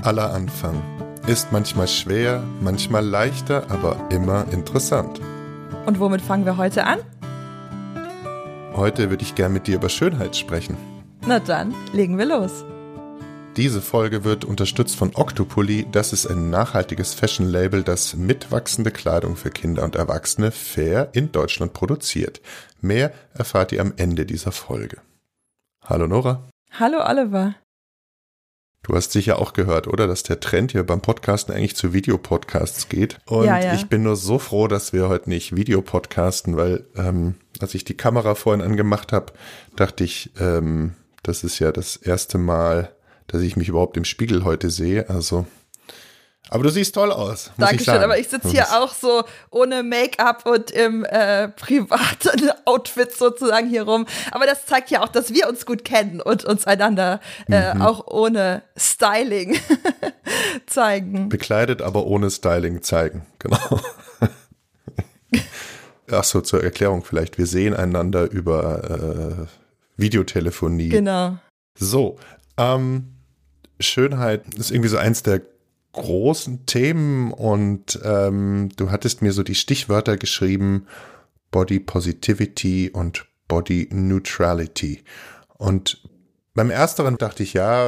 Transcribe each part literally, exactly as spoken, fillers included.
aller Anfang. Ist manchmal schwer, manchmal leichter, aber immer interessant. Und womit fangen wir heute an? Heute würde ich gern mit dir über Schönheit sprechen. Na dann, legen wir los. Diese Folge wird unterstützt von Octopuly. Das ist ein nachhaltiges Fashion-Label, das mitwachsende Kleidung für Kinder und Erwachsene fair in Deutschland produziert. Mehr erfahrt ihr am Ende dieser Folge. Hallo Nora. Hallo Oliver. Du hast sicher auch gehört, oder? Dass der Trend hier beim Podcasten eigentlich zu Videopodcasts geht. Und ja, ja. Ich bin nur so froh, dass wir heute nicht Videopodcasten, weil ähm, als ich die Kamera vorhin angemacht habe, dachte ich, ähm, das ist ja das erste Mal, dass ich mich überhaupt im Spiegel heute sehe. Also, aber du siehst toll aus, muss Dankeschön, ich sagen. Aber ich sitze hier auch so ohne Make-up und im äh, privaten Outfit sozusagen hier rum. Aber das zeigt ja auch, dass wir uns gut kennen und uns einander äh, mhm. auch ohne Styling zeigen. Bekleidet, aber ohne Styling zeigen, genau. Ach so, zur Erklärung vielleicht. Wir sehen einander über äh, Videotelefonie. Genau. So, ähm, Schönheit ist irgendwie so eins der großen Themen und ähm, du hattest mir so die Stichwörter geschrieben, Body Positivity und Body Neutrality. Und beim Ersteren dachte ich, ja,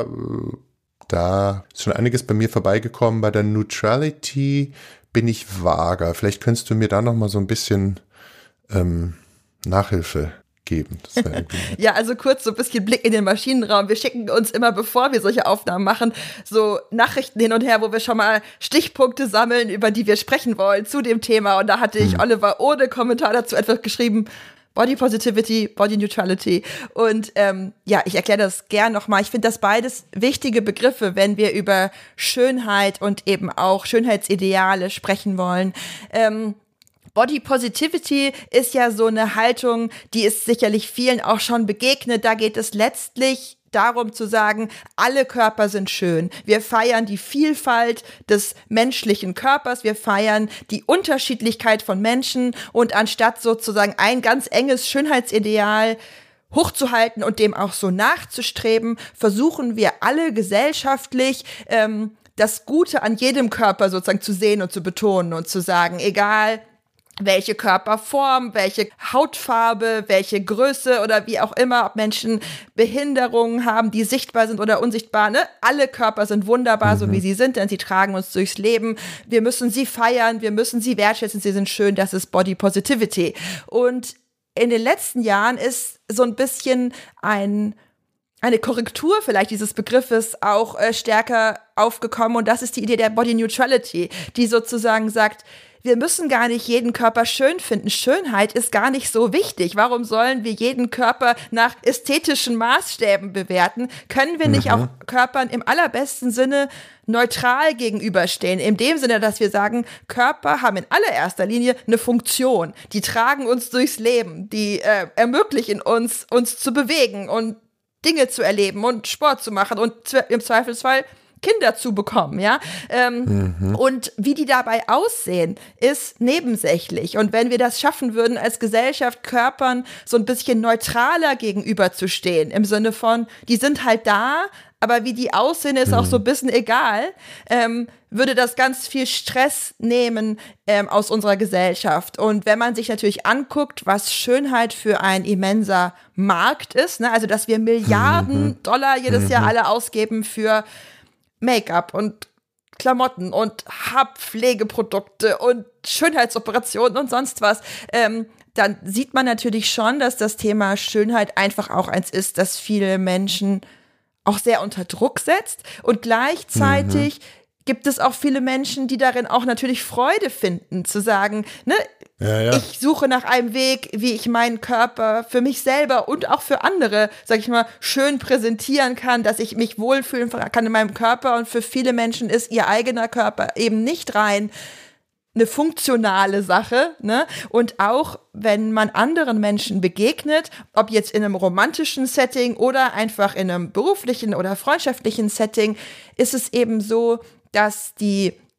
da ist schon einiges bei mir vorbeigekommen. Bei der Neutrality bin ich vager. Vielleicht könntest du mir da nochmal so ein bisschen ähm, Nachhilfe geben. Das ja, also kurz so ein bisschen Blick in den Maschinenraum. Wir schicken uns immer, bevor wir solche Aufnahmen machen, so Nachrichten hin und her, wo wir schon mal Stichpunkte sammeln, über die wir sprechen wollen zu dem Thema. Und da hatte ich hm. Oliver ohne Kommentar dazu einfach geschrieben, Body Positivity, Body Neutrality. Und ähm, ja, ich erkläre das gern nochmal. Ich finde das beides wichtige Begriffe, wenn wir über Schönheit und eben auch Schönheitsideale sprechen wollen. Ähm, Body Positivity ist ja so eine Haltung, die ist sicherlich vielen auch schon begegnet. Da geht es letztlich darum zu sagen, alle Körper sind schön. Wir feiern die Vielfalt des menschlichen Körpers, wir feiern die Unterschiedlichkeit von Menschen und anstatt sozusagen ein ganz enges Schönheitsideal hochzuhalten und dem auch so nachzustreben, versuchen wir alle gesellschaftlich ähm, das Gute an jedem Körper sozusagen zu sehen und zu betonen und zu sagen, egal welche Körperform, welche Hautfarbe, welche Größe oder wie auch immer, ob Menschen Behinderungen haben, die sichtbar sind oder unsichtbar, ne? Alle Körper sind wunderbar, mhm. so wie sie sind, denn sie tragen uns durchs Leben. Wir müssen sie feiern, wir müssen sie wertschätzen, sie sind schön, das ist Body Positivity. Und in den letzten Jahren ist so ein bisschen ein eine Korrektur vielleicht dieses Begriffes auch äh, stärker aufgekommen und das ist die Idee der Body Neutrality, die sozusagen sagt, wir müssen gar nicht jeden Körper schön finden. Schönheit ist gar nicht so wichtig. Warum sollen wir jeden Körper nach ästhetischen Maßstäben bewerten? Können wir nicht mhm. auch Körpern im allerbesten Sinne neutral gegenüberstehen? In dem Sinne, dass wir sagen, Körper haben in allererster Linie eine Funktion. Die tragen uns durchs Leben. Die äh, ermöglichen uns, uns zu bewegen und Dinge zu erleben und Sport zu machen und im Zweifelsfall Kinder zu bekommen, ja. Ähm, mhm. Und wie die dabei aussehen, ist nebensächlich. Und wenn wir das schaffen würden, als Gesellschaft Körpern so ein bisschen neutraler gegenüberzustehen, im Sinne von, die sind halt da, aber wie die aussehen, ist mhm. auch so ein bisschen egal, ähm, würde das ganz viel Stress nehmen ähm, aus unserer Gesellschaft. Und wenn man sich natürlich anguckt, was Schönheit für ein immenser Markt ist, ne, also dass wir Milliarden mhm. Dollar jedes mhm. Jahr alle ausgeben für Make-up und Klamotten und Haarpflegeprodukte und Schönheitsoperationen und sonst was, ähm, dann sieht man natürlich schon, dass das Thema Schönheit einfach auch eins ist, das viele Menschen auch sehr unter Druck setzt und gleichzeitig mhm. gibt es auch viele Menschen, die darin auch natürlich Freude finden, zu sagen, ne, ja, ja. ich suche nach einem Weg, wie ich meinen Körper für mich selber und auch für andere, sag ich mal, schön präsentieren kann, dass ich mich wohlfühlen kann in meinem Körper. Und für viele Menschen ist ihr eigener Körper eben nicht rein eine funktionale Sache, ne? Und auch wenn man anderen Menschen begegnet, ob jetzt in einem romantischen Setting oder einfach in einem beruflichen oder freundschaftlichen Setting, ist es eben so, dass die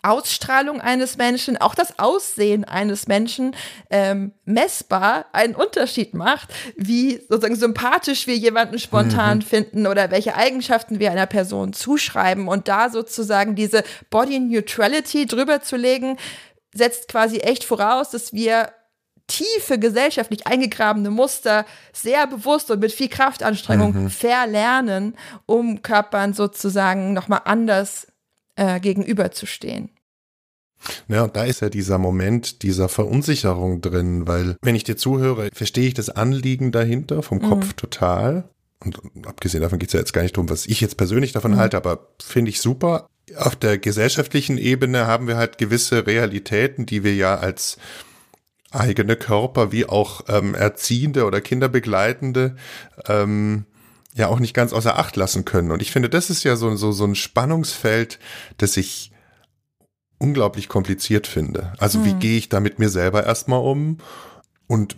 Ausstrahlung eines Menschen, auch das Aussehen eines Menschen ähm, messbar einen Unterschied macht, wie sozusagen sympathisch wir jemanden spontan mhm. finden oder welche Eigenschaften wir einer Person zuschreiben. Und da sozusagen diese Body Neutrality drüber zu legen, setzt quasi echt voraus, dass wir tiefe gesellschaftlich eingegrabene Muster sehr bewusst und mit viel Kraftanstrengung mhm. verlernen, um Körpern sozusagen nochmal anders Äh, gegenüberzustehen. Ja, und da ist ja dieser Moment dieser Verunsicherung drin, weil wenn ich dir zuhöre, verstehe ich das Anliegen dahinter vom Kopf mhm. total. Und abgesehen davon geht es ja jetzt gar nicht darum, was ich jetzt persönlich davon mhm. halte, aber finde ich super. Auf der gesellschaftlichen Ebene haben wir halt gewisse Realitäten, die wir ja als eigene Körper wie auch ähm, Erziehende oder Kinderbegleitende ähm, ja auch nicht ganz außer Acht lassen können. Und ich finde, das ist ja so, so, so ein Spannungsfeld, das ich unglaublich kompliziert finde. Also hm. wie gehe ich da mit mir selber erstmal um und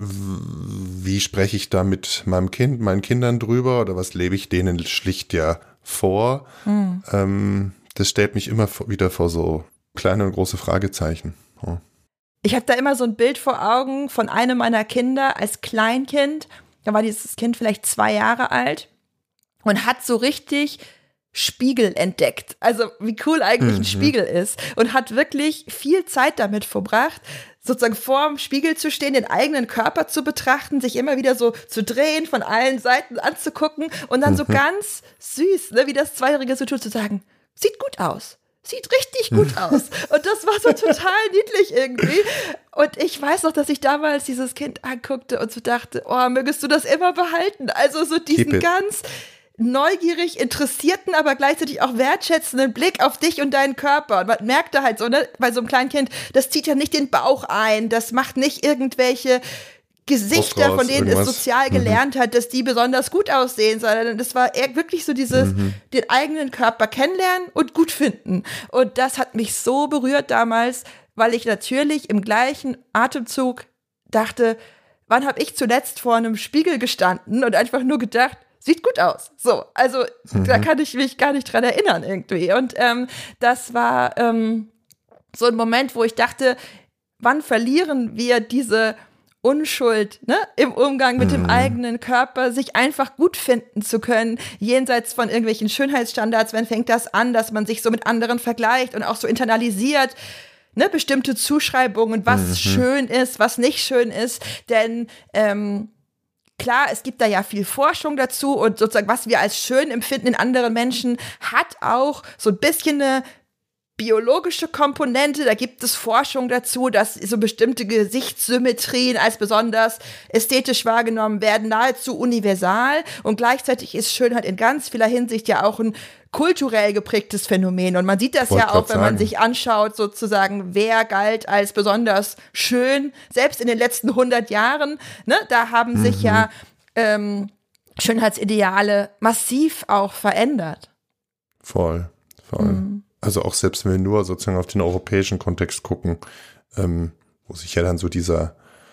w- wie spreche ich da mit meinem Kind, meinen Kindern drüber oder was lebe ich denen schlicht ja vor? Hm. Ähm, das stellt mich immer wieder vor so kleine und große Fragezeichen. Oh. Ich habe da immer so ein Bild vor Augen von einem meiner Kinder als Kleinkind. Da war dieses Kind vielleicht zwei Jahre alt. Und hat so richtig Spiegel entdeckt. Also wie cool eigentlich mhm. ein Spiegel ist. Und hat wirklich viel Zeit damit verbracht, sozusagen vorm Spiegel zu stehen, den eigenen Körper zu betrachten, sich immer wieder so zu drehen, von allen Seiten anzugucken und dann mhm. so ganz süß, ne, wie das Zweijährige so tut, zu sagen, sieht gut aus. Sieht richtig gut aus. Und das war so total niedlich irgendwie. Und ich weiß noch, dass ich damals dieses Kind anguckte und so dachte, oh, mögest du das immer behalten? Also so diesen ganz neugierig, interessierten, aber gleichzeitig auch wertschätzenden Blick auf dich und deinen Körper. Und man merkt da halt so, ne, bei so einem kleinen Kind, das zieht ja nicht den Bauch ein, das macht nicht irgendwelche Gesichter, von denen irgendwas. es sozial gelernt mhm. hat, dass die besonders gut aussehen, sondern das war eher wirklich so dieses, mhm. den eigenen Körper kennenlernen und gut finden. Und das hat mich so berührt damals, weil ich natürlich im gleichen Atemzug dachte, wann habe ich zuletzt vor einem Spiegel gestanden und einfach nur gedacht, sieht gut aus. So, also mhm. da kann ich mich gar nicht dran erinnern irgendwie. Und ähm, das war ähm, so ein Moment, wo ich dachte, wann verlieren wir diese Unschuld, ne, im Umgang mit dem eigenen Körper, sich einfach gut finden zu können, jenseits von irgendwelchen Schönheitsstandards. Wann fängt das an, dass man sich so mit anderen vergleicht und auch so internalisiert, ne, bestimmte Zuschreibungen, was mhm. schön ist, was nicht schön ist, denn ähm, klar, es gibt da ja viel Forschung dazu und sozusagen, was wir als schön empfinden in anderen Menschen, hat auch so ein bisschen eine biologische Komponente, da gibt es Forschung dazu, dass so bestimmte Gesichtssymmetrien als besonders ästhetisch wahrgenommen werden, nahezu universal, und gleichzeitig ist Schönheit in ganz vieler Hinsicht ja auch ein kulturell geprägtes Phänomen, und man sieht das ja auch, wenn man sich anschaut, sozusagen, wer galt als besonders schön, selbst in den letzten hundert Jahren, ne, da haben mhm. sich ja ähm, Schönheitsideale massiv auch verändert. Voll, voll. Mhm. Also auch selbst wenn wir nur sozusagen auf den europäischen Kontext gucken, ähm, wo sich ja dann so dieser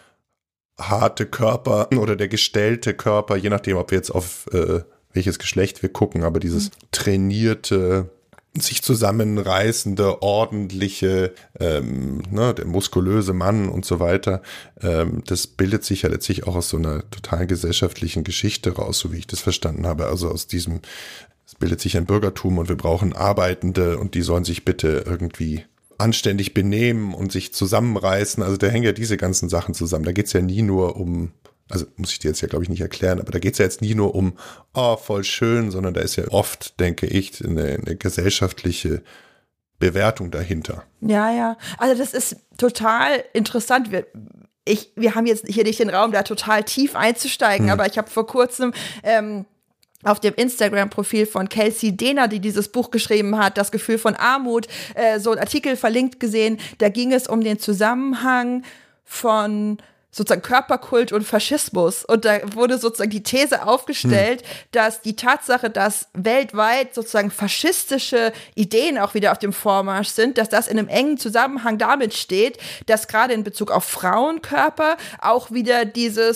harte Körper oder der gestellte Körper, je nachdem, ob wir jetzt auf äh, welches Geschlecht wir gucken, aber dieses trainierte, sich zusammenreißende, ordentliche, ähm, ne, der muskulöse Mann und so weiter, ähm, das bildet sich ja letztlich auch aus so einer total gesellschaftlichen Geschichte raus, so wie ich das verstanden habe, also aus diesem, es bildet sich ein Bürgertum und wir brauchen Arbeitende und die sollen sich bitte irgendwie anständig benehmen und sich zusammenreißen. Also da hängen ja diese ganzen Sachen zusammen. Da geht's ja nie nur um, also muss ich dir jetzt ja, glaube ich, nicht erklären, aber da geht's ja jetzt nie nur um, oh, voll schön, sondern da ist ja oft, denke ich, eine, eine gesellschaftliche Bewertung dahinter. Ja, ja. Also das ist total interessant. Wir, ich, wir haben jetzt hier nicht den Raum, da total tief einzusteigen, hm. aber ich habe vor kurzem ähm, auf dem Instagram-Profil von Kelsey Dehner, die dieses Buch geschrieben hat, Das Gefühl von Armut, äh, so ein Artikel verlinkt gesehen. Da ging es um den Zusammenhang von sozusagen Körperkult und Faschismus. Und da wurde sozusagen die These aufgestellt, hm. dass die Tatsache, dass weltweit sozusagen faschistische Ideen auch wieder auf dem Vormarsch sind, dass das in einem engen Zusammenhang damit steht, dass gerade in Bezug auf Frauenkörper auch wieder dieses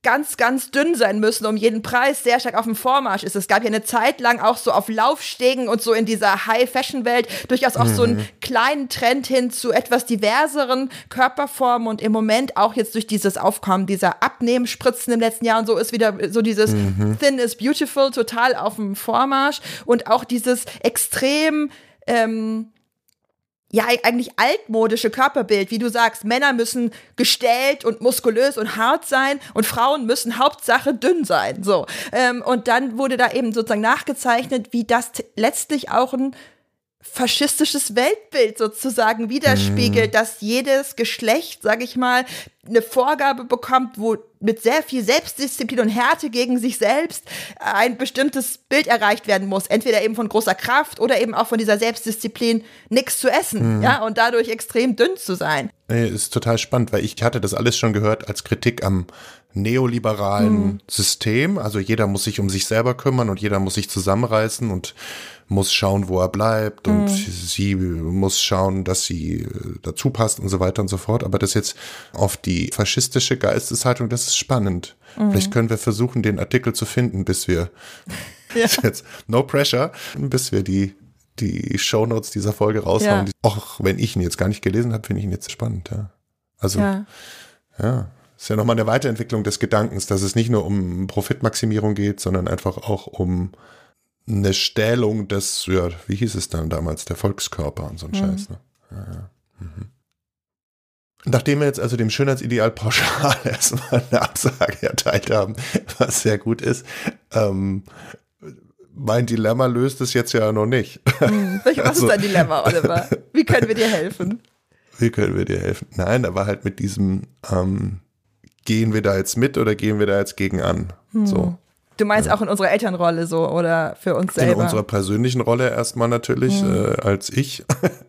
ganz, ganz dünn sein müssen, um jeden Preis, sehr stark auf dem Vormarsch ist. Es gab ja eine Zeit lang auch so auf Laufstegen und so in dieser High-Fashion-Welt durchaus auch mhm. so einen kleinen Trend hin zu etwas diverseren Körperformen und im Moment auch jetzt durch dieses Aufkommen dieser Abnehmspritzen im letzten Jahr und so ist wieder so dieses mhm. Thin is beautiful total auf dem Vormarsch und auch dieses extrem ähm, ja, eigentlich altmodische Körperbild, wie du sagst, Männer müssen gestellt und muskulös und hart sein und Frauen müssen Hauptsache dünn sein, so. Ähm, und dann wurde da eben sozusagen nachgezeichnet, wie das t- letztlich auch ein faschistisches Weltbild sozusagen widerspiegelt, mhm. dass jedes Geschlecht, sag ich mal, eine Vorgabe bekommt, wo mit sehr viel Selbstdisziplin und Härte gegen sich selbst ein bestimmtes Bild erreicht werden muss. Entweder eben von großer Kraft oder eben auch von dieser Selbstdisziplin, nichts zu essen, mhm. ja, und dadurch extrem dünn zu sein. Nee, ist total spannend, weil ich hatte das alles schon gehört als Kritik am neoliberalen mhm. System. Also jeder muss sich um sich selber kümmern und jeder muss sich zusammenreißen und muss schauen, wo er bleibt und mhm. sie muss schauen, dass sie dazu passt und so weiter und so fort. Aber das jetzt auf die faschistische Geisteshaltung, das ist spannend. Mhm. Vielleicht können wir versuchen, den Artikel zu finden, bis wir ja. jetzt no pressure, bis wir die die Shownotes dieser Folge raushauen. Ja. Auch wenn ich ihn jetzt gar nicht gelesen habe, finde ich ihn jetzt spannend. Ja. Also ja. ja. Ist ja nochmal eine Weiterentwicklung des Gedankens, dass es nicht nur um Profitmaximierung geht, sondern einfach auch um eine Stählung des, ja, wie hieß es dann damals, der Volkskörper und so ein mhm. Scheiß. Ne? Ja, ja. Mhm. Nachdem wir jetzt also dem Schönheitsideal pauschal erstmal eine Absage erteilt haben, was sehr gut ist, ähm, mein Dilemma löst es jetzt ja noch nicht. Mhm. Was also, ist dein Dilemma, Oliver? Wie können wir dir helfen? Wie können wir dir helfen? Nein, aber halt mit diesem ähm, gehen wir da jetzt mit oder gehen wir da jetzt gegen an? Hm. So. Du meinst ja. auch in unserer Elternrolle so oder für uns selber? In unserer persönlichen Rolle erstmal natürlich hm. äh, als ich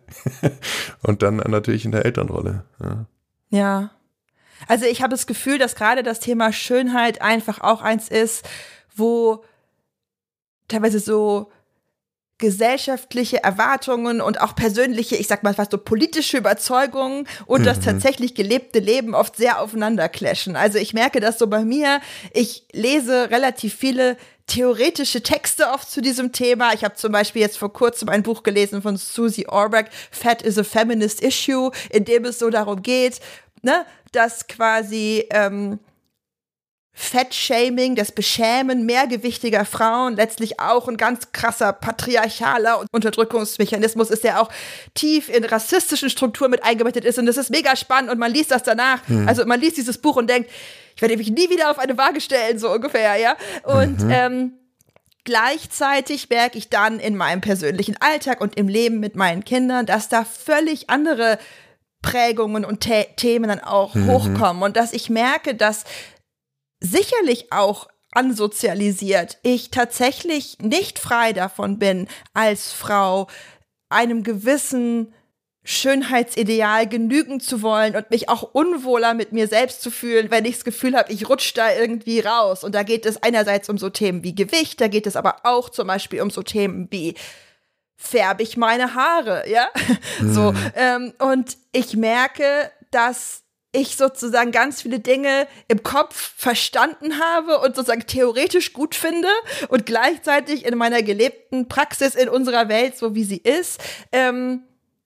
und dann natürlich in der Elternrolle. Ja. ja. Also ich habe das Gefühl, dass gerade das Thema Schönheit einfach auch eins ist, wo teilweise so gesellschaftliche Erwartungen und auch persönliche, ich sag mal fast so politische Überzeugungen und mhm. das tatsächlich gelebte Leben oft sehr aufeinander clashen. Also ich merke das so bei mir, ich lese relativ viele theoretische Texte oft zu diesem Thema. Ich habe zum Beispiel jetzt vor kurzem ein Buch gelesen von Susie Orbach, Fat is a Feminist Issue, in dem es so darum geht, ne, dass quasi ähm, Fettshaming, das Beschämen mehrgewichtiger Frauen, letztlich auch ein ganz krasser patriarchaler Unterdrückungsmechanismus ist, der auch tief in rassistischen Strukturen mit eingebettet ist und das ist mega spannend und man liest das danach, hm. also man liest dieses Buch und denkt, ich werde mich nie wieder auf eine Waage stellen, so ungefähr, ja, und mhm. ähm, gleichzeitig merke ich dann in meinem persönlichen Alltag und im Leben mit meinen Kindern, dass da völlig andere Prägungen und The- Themen dann auch mhm. hochkommen und dass ich merke, dass sicherlich auch ansozialisiert, ich tatsächlich nicht frei davon bin, als Frau einem gewissen Schönheitsideal genügen zu wollen und mich auch unwohler mit mir selbst zu fühlen, wenn ich das Gefühl habe, ich rutsche da irgendwie raus. Und da geht es einerseits um so Themen wie Gewicht, da geht es aber auch zum Beispiel um so Themen wie färbe ich meine Haare, ja? Mhm. So, ähm, und ich merke, dass ich sozusagen ganz viele Dinge im Kopf verstanden habe und sozusagen theoretisch gut finde und gleichzeitig in meiner gelebten Praxis in unserer Welt, so wie sie ist, ähm,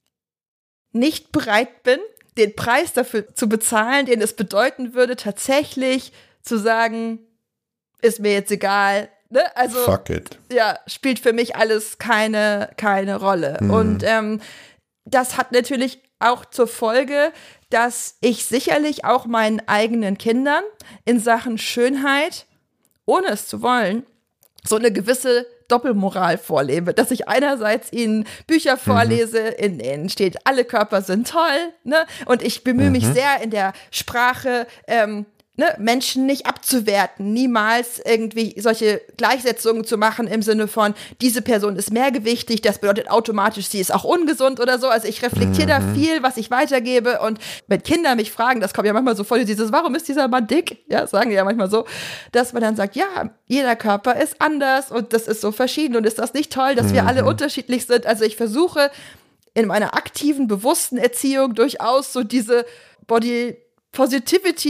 nicht bereit bin, den Preis dafür zu bezahlen, den es bedeuten würde, tatsächlich zu sagen, ist mir jetzt egal, ne? Also, fuck it. Ja, spielt für mich alles keine, keine Rolle. Mhm. Und ähm, das hat natürlich auch zur Folge, dass ich sicherlich auch meinen eigenen Kindern in Sachen Schönheit, ohne es zu wollen, so eine gewisse Doppelmoral vorlebe, dass ich einerseits ihnen Bücher vorlese, mhm. in denen steht, alle Körper sind toll, ne? Und ich bemühe mhm. mich sehr in der Sprache, ähm, ne, Menschen nicht abzuwerten, niemals irgendwie solche Gleichsetzungen zu machen im Sinne von, diese Person ist mehrgewichtig, das bedeutet automatisch, sie ist auch ungesund oder so. Also ich reflektiere mhm. da viel, was ich weitergebe und wenn Kinder mich fragen, das kommt ja manchmal so voll, dieses, warum ist dieser Mann dick? Ja, sagen die ja manchmal so, dass man dann sagt, ja, jeder Körper ist anders und das ist so verschieden und ist das nicht toll, dass mhm. wir alle unterschiedlich sind? Also ich versuche in meiner aktiven, bewussten Erziehung durchaus so diese Body Positivity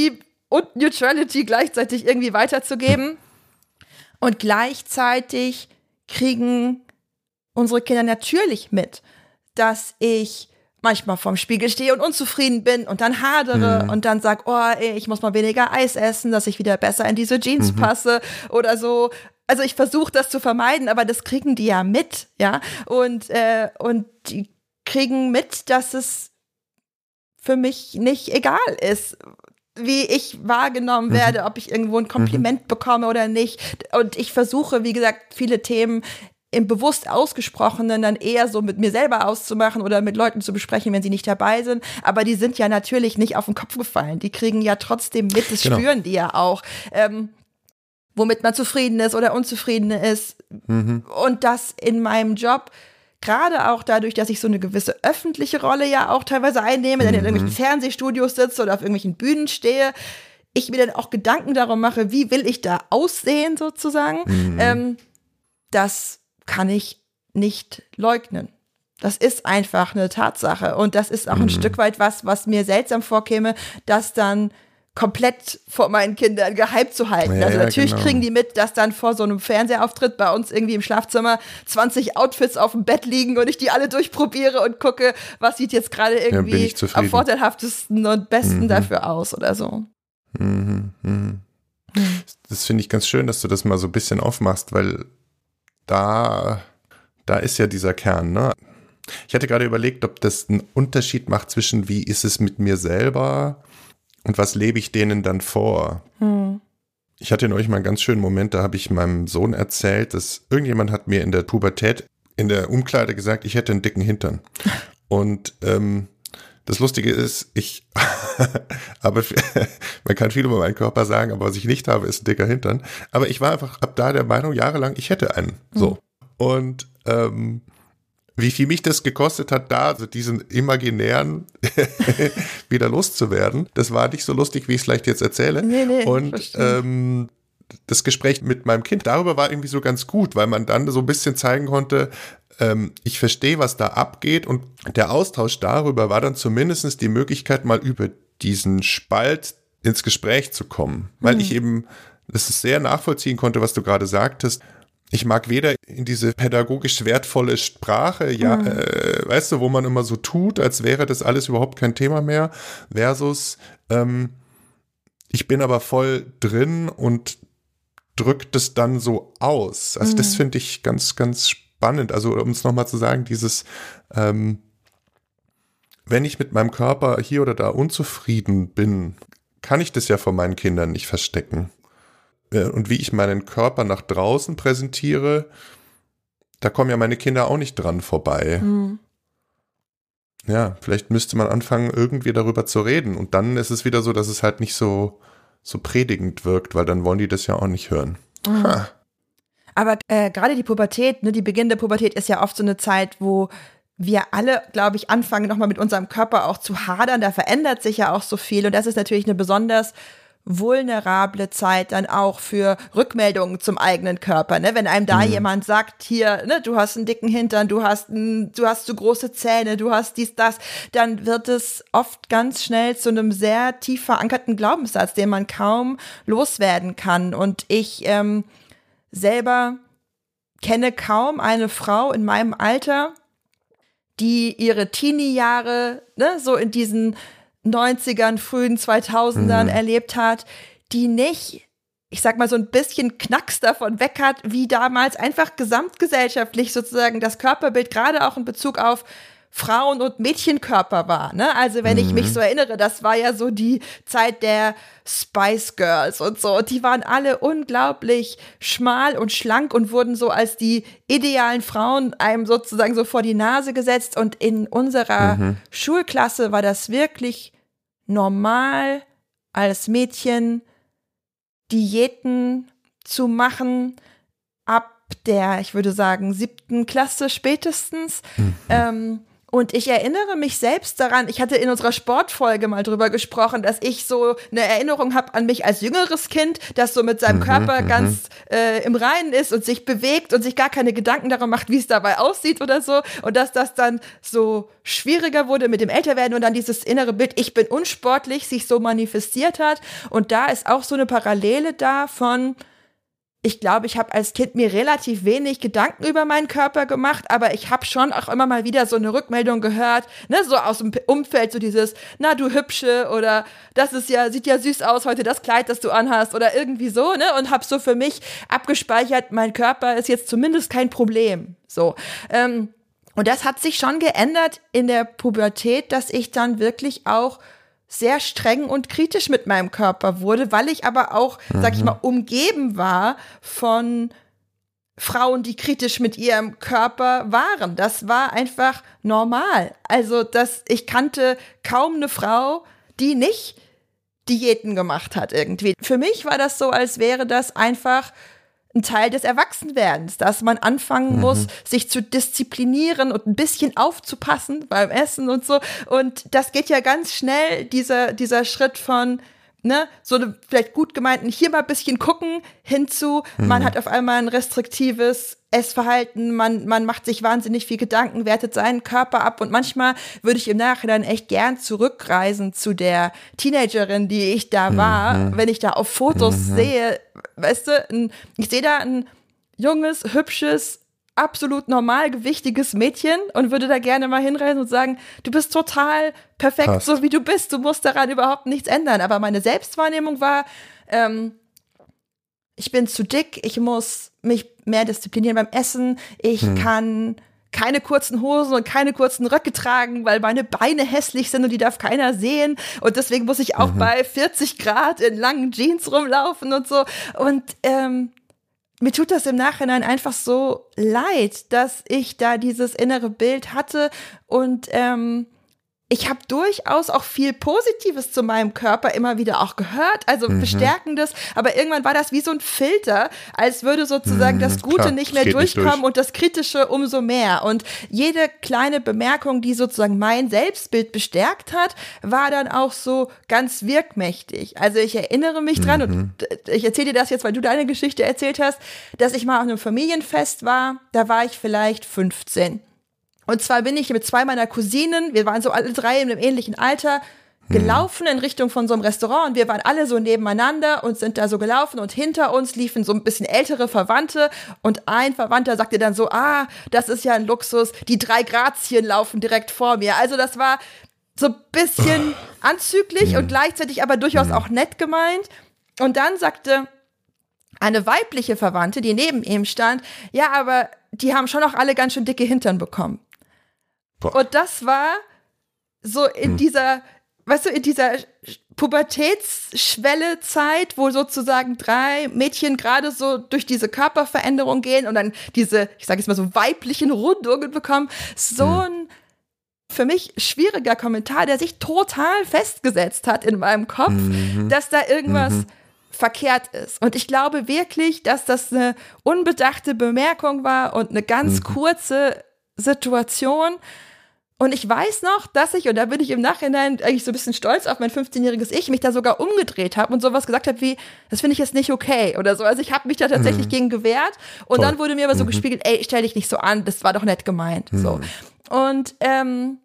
und Neutrality gleichzeitig irgendwie weiterzugeben. Und gleichzeitig kriegen unsere Kinder natürlich mit, dass ich manchmal vorm Spiegel stehe und unzufrieden bin und dann hadere mhm. und dann sag, oh, ey, ich muss mal weniger Eis essen, dass ich wieder besser in diese Jeans mhm. passe oder so. Also ich versuche das zu vermeiden, aber das kriegen die ja mit, ja. Und, äh, und die kriegen mit, dass es für mich nicht egal ist, wie ich wahrgenommen werde, mhm. ob ich irgendwo ein Kompliment mhm. bekomme oder nicht. Und ich versuche, wie gesagt, viele Themen im bewusst Ausgesprochenen dann eher so mit mir selber auszumachen oder mit Leuten zu besprechen, wenn sie nicht dabei sind. Aber die sind ja natürlich nicht auf den Kopf gefallen. Die kriegen ja trotzdem mit, das genau. spüren die ja auch, ähm, womit man zufrieden ist oder unzufrieden ist. Mhm. Und das in meinem Job, gerade auch dadurch, dass ich so eine gewisse öffentliche Rolle ja auch teilweise einnehme, dann in irgendwelchen Fernsehstudios sitze oder auf irgendwelchen Bühnen stehe, ich mir dann auch Gedanken darum mache, wie will ich da aussehen sozusagen, mhm. ähm, das kann ich nicht leugnen. Das ist einfach eine Tatsache. Und das ist auch ein mhm. Stück weit was, was mir seltsam vorkäme, das dann komplett vor meinen Kindern gehypt zu halten. Ja, also natürlich ja, genau. kriegen die mit, dass dann vor so einem Fernsehauftritt bei uns irgendwie im Schlafzimmer zwanzig Outfits auf dem Bett liegen und ich die alle durchprobiere und gucke, was sieht jetzt gerade irgendwie ja, am vorteilhaftesten und besten mhm. dafür aus oder so. Mhm. Mhm. Das finde ich ganz schön, dass du das mal so ein bisschen aufmachst, weil Da, da ist ja dieser Kern, ne? Ich hatte gerade überlegt, ob das einen Unterschied macht zwischen wie ist es mit mir selber und was lebe ich denen dann vor. Hm. Ich hatte neulich mal einen ganz schönen Moment, da habe ich meinem Sohn erzählt, dass irgendjemand hat mir in der Pubertät in der Umkleide gesagt, ich hätte einen dicken Hintern. Und ähm, das Lustige ist, ich aber man kann viel über meinen Körper sagen, aber was ich nicht habe, ist ein dicker Hintern. Aber ich war einfach ab da der Meinung, jahrelang, ich hätte einen. So. Mhm. Und ähm, wie viel mich das gekostet hat, da also diesen imaginären wieder loszuwerden, das war nicht so lustig, wie ich es vielleicht jetzt erzähle. Nee, nee, und ähm, das Gespräch mit meinem Kind darüber war irgendwie so ganz gut, weil man dann so ein bisschen zeigen konnte, ähm, ich verstehe, was da abgeht, und der Austausch darüber war dann zumindest die Möglichkeit, mal über diesen Spalt ins Gespräch zu kommen, weil mhm. ich eben das ist sehr nachvollziehen konnte, was du gerade sagtest. Ich mag weder in diese pädagogisch wertvolle Sprache, ja, mhm. äh, weißt du, wo man immer so tut, als wäre das alles überhaupt kein Thema mehr, versus ähm, ich bin aber voll drin und drückt es dann so aus. Also mhm. das finde ich ganz, ganz spannend. Also um es nochmal zu sagen, dieses ähm, wenn ich mit meinem Körper hier oder da unzufrieden bin, kann ich das ja vor meinen Kindern nicht verstecken. Und wie ich meinen Körper nach draußen präsentiere, da kommen ja meine Kinder auch nicht dran vorbei. Mhm. Ja, vielleicht müsste man anfangen, irgendwie darüber zu reden. Und dann ist es wieder so, dass es halt nicht so, so predigend wirkt, weil dann wollen die das ja auch nicht hören. Mhm. Aber äh, gerade die Pubertät, ne, die beginnende Pubertät ist ja oft so eine Zeit, wo wir alle, glaube ich, anfangen, nochmal mit unserem Körper auch zu hadern. Da verändert sich ja auch so viel. Und das ist natürlich eine besonders vulnerable Zeit dann auch für Rückmeldungen zum eigenen Körper, ne? Wenn einem da mhm. jemand sagt, hier, ne, du hast einen dicken Hintern, du hast ein, du hast zu große Zähne, du hast dies, das, dann wird es oft ganz schnell zu einem sehr tief verankerten Glaubenssatz, den man kaum loswerden kann. Und ich ähm, selber kenne kaum eine Frau in meinem Alter, die ihre Teenie-Jahre, ne, so in diesen neunzigern, frühen zweitausendern mhm. erlebt hat, die nicht, ich sag mal, so ein bisschen Knacks davon weg hat, wie damals einfach gesamtgesellschaftlich sozusagen das Körperbild gerade auch in Bezug auf Frauen- und Mädchenkörper war, ne? Also wenn mhm. ich mich so erinnere, das war ja so die Zeit der Spice Girls und so. Und die waren alle unglaublich schmal und schlank und wurden so als die idealen Frauen einem sozusagen so vor die Nase gesetzt. Und in unserer mhm. Schulklasse war das wirklich normal, als Mädchen Diäten zu machen, ab der, ich würde sagen, siebten Klasse spätestens. Mhm. Ähm, Und ich erinnere mich selbst daran, ich hatte in unserer Sportfolge mal drüber gesprochen, dass ich so eine Erinnerung habe an mich als jüngeres Kind, das so mit seinem mhm, Körper mhm. ganz äh, im Reinen ist und sich bewegt und sich gar keine Gedanken darum macht, wie es dabei aussieht oder so. Und dass das dann so schwieriger wurde mit dem Älterwerden und dann dieses innere Bild, ich bin unsportlich, sich so manifestiert hat. Und da ist auch so eine Parallele da von, ich glaube, ich habe als Kind mir relativ wenig Gedanken über meinen Körper gemacht, aber ich habe schon auch immer mal wieder so eine Rückmeldung gehört, ne, so aus dem Umfeld, so dieses, na du Hübsche oder das ist ja, sieht ja süß aus heute, das Kleid, das du anhast oder irgendwie so, ne, und habe so für mich abgespeichert, mein Körper ist jetzt zumindest kein Problem, so. Ähm, und das hat sich schon geändert in der Pubertät, dass ich dann wirklich auch sehr streng und kritisch mit meinem Körper wurde, weil ich aber auch, mhm. sag ich mal, umgeben war von Frauen, die kritisch mit ihrem Körper waren. Das war einfach normal. Also, dass ich kannte kaum eine Frau, die nicht Diäten gemacht hat irgendwie. Für mich war das so, als wäre das einfach ein Teil des Erwachsenwerdens, dass man anfangen mhm. muss, sich zu disziplinieren und ein bisschen aufzupassen beim Essen und so. Und das geht ja ganz schnell, dieser, dieser Schritt von, ne, so eine vielleicht gut gemeinten, hier mal ein bisschen gucken, hinzu, mhm. man hat auf einmal ein restriktives Essverhalten, man, man macht sich wahnsinnig viel Gedanken, wertet seinen Körper ab und manchmal würde ich im Nachhinein echt gern zurückreisen zu der Teenagerin, die ich da war, mhm. wenn ich da auf Fotos mhm. sehe, weißt du, ein, ich sehe da ein junges, hübsches, absolut normalgewichtiges Mädchen und würde da gerne mal hinreisen und sagen, du bist total perfekt, Passt. So wie du bist, du musst daran überhaupt nichts ändern. Aber meine Selbstwahrnehmung war, ähm, ich bin zu dick, ich muss mich mehr disziplinieren beim Essen, ich hm. kann keine kurzen Hosen und keine kurzen Röcke tragen, weil meine Beine hässlich sind und die darf keiner sehen. Und deswegen muss ich auch mhm. bei vierzig Grad in langen Jeans rumlaufen und so. Und ähm, mir tut das im Nachhinein einfach so leid, dass ich da dieses innere Bild hatte und ähm, ich habe durchaus auch viel Positives zu meinem Körper immer wieder auch gehört, also mhm. Bestärkendes, aber irgendwann war das wie so ein Filter, als würde sozusagen mhm, das Gute klar, nicht mehr durchkommen nicht durch. Und das Kritische umso mehr. Und jede kleine Bemerkung, die sozusagen mein Selbstbild bestärkt hat, war dann auch so ganz wirkmächtig. Also ich erinnere mich dran, mhm. und ich erzähle dir das jetzt, weil du deine Geschichte erzählt hast, dass ich mal auf einem Familienfest war, da war ich vielleicht fünfzehn. Und zwar bin ich mit zwei meiner Cousinen, wir waren so alle drei in einem ähnlichen Alter, gelaufen in Richtung von so einem Restaurant und wir waren alle so nebeneinander und sind da so gelaufen und hinter uns liefen so ein bisschen ältere Verwandte und ein Verwandter sagte dann so, ah, das ist ja ein Luxus, die drei Grazien laufen direkt vor mir. Also das war so ein bisschen anzüglich und gleichzeitig aber durchaus auch nett gemeint. Und dann sagte eine weibliche Verwandte, die neben ihm stand, ja, aber die haben schon auch alle ganz schön dicke Hintern bekommen. Boah. Und das war so in hm. dieser, weißt du, in dieser Pubertätsschwelle-Zeit, wo sozusagen drei Mädchen gerade so durch diese Körperveränderung gehen und dann diese, ich sage jetzt mal so weiblichen Rundungen bekommen, so hm. ein für mich schwieriger Kommentar, der sich total festgesetzt hat in meinem Kopf, mhm. dass da irgendwas mhm. verkehrt ist. Und ich glaube wirklich, dass das eine unbedachte Bemerkung war und eine ganz mhm. kurze Situation. Und ich weiß noch, dass ich, und da bin ich im Nachhinein eigentlich so ein bisschen stolz auf mein fünfzehnjähriges Ich, mich da sogar umgedreht habe und sowas gesagt habe wie, das finde ich jetzt nicht okay oder so. Also ich habe mich da tatsächlich mhm. gegen gewehrt und Voll. Dann wurde mir aber so mhm. gespiegelt, ey, stell dich nicht so an, das war doch nett gemeint. Mhm. So. Und ähm,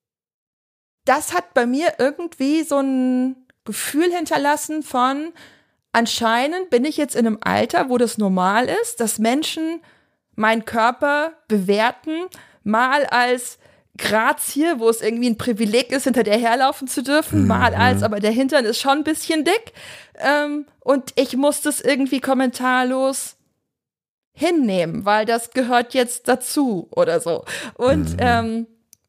das hat bei mir irgendwie so ein Gefühl hinterlassen von, anscheinend bin ich jetzt in einem Alter, wo das normal ist, dass Menschen meinen Körper bewerten, mal als Grazie, wo es irgendwie ein Privileg ist, hinter der herlaufen zu dürfen, mhm. mal als, aber der Hintern ist schon ein bisschen dick. Ähm, und ich muss das irgendwie kommentarlos hinnehmen, weil das gehört jetzt dazu oder so. Und mhm. ähm,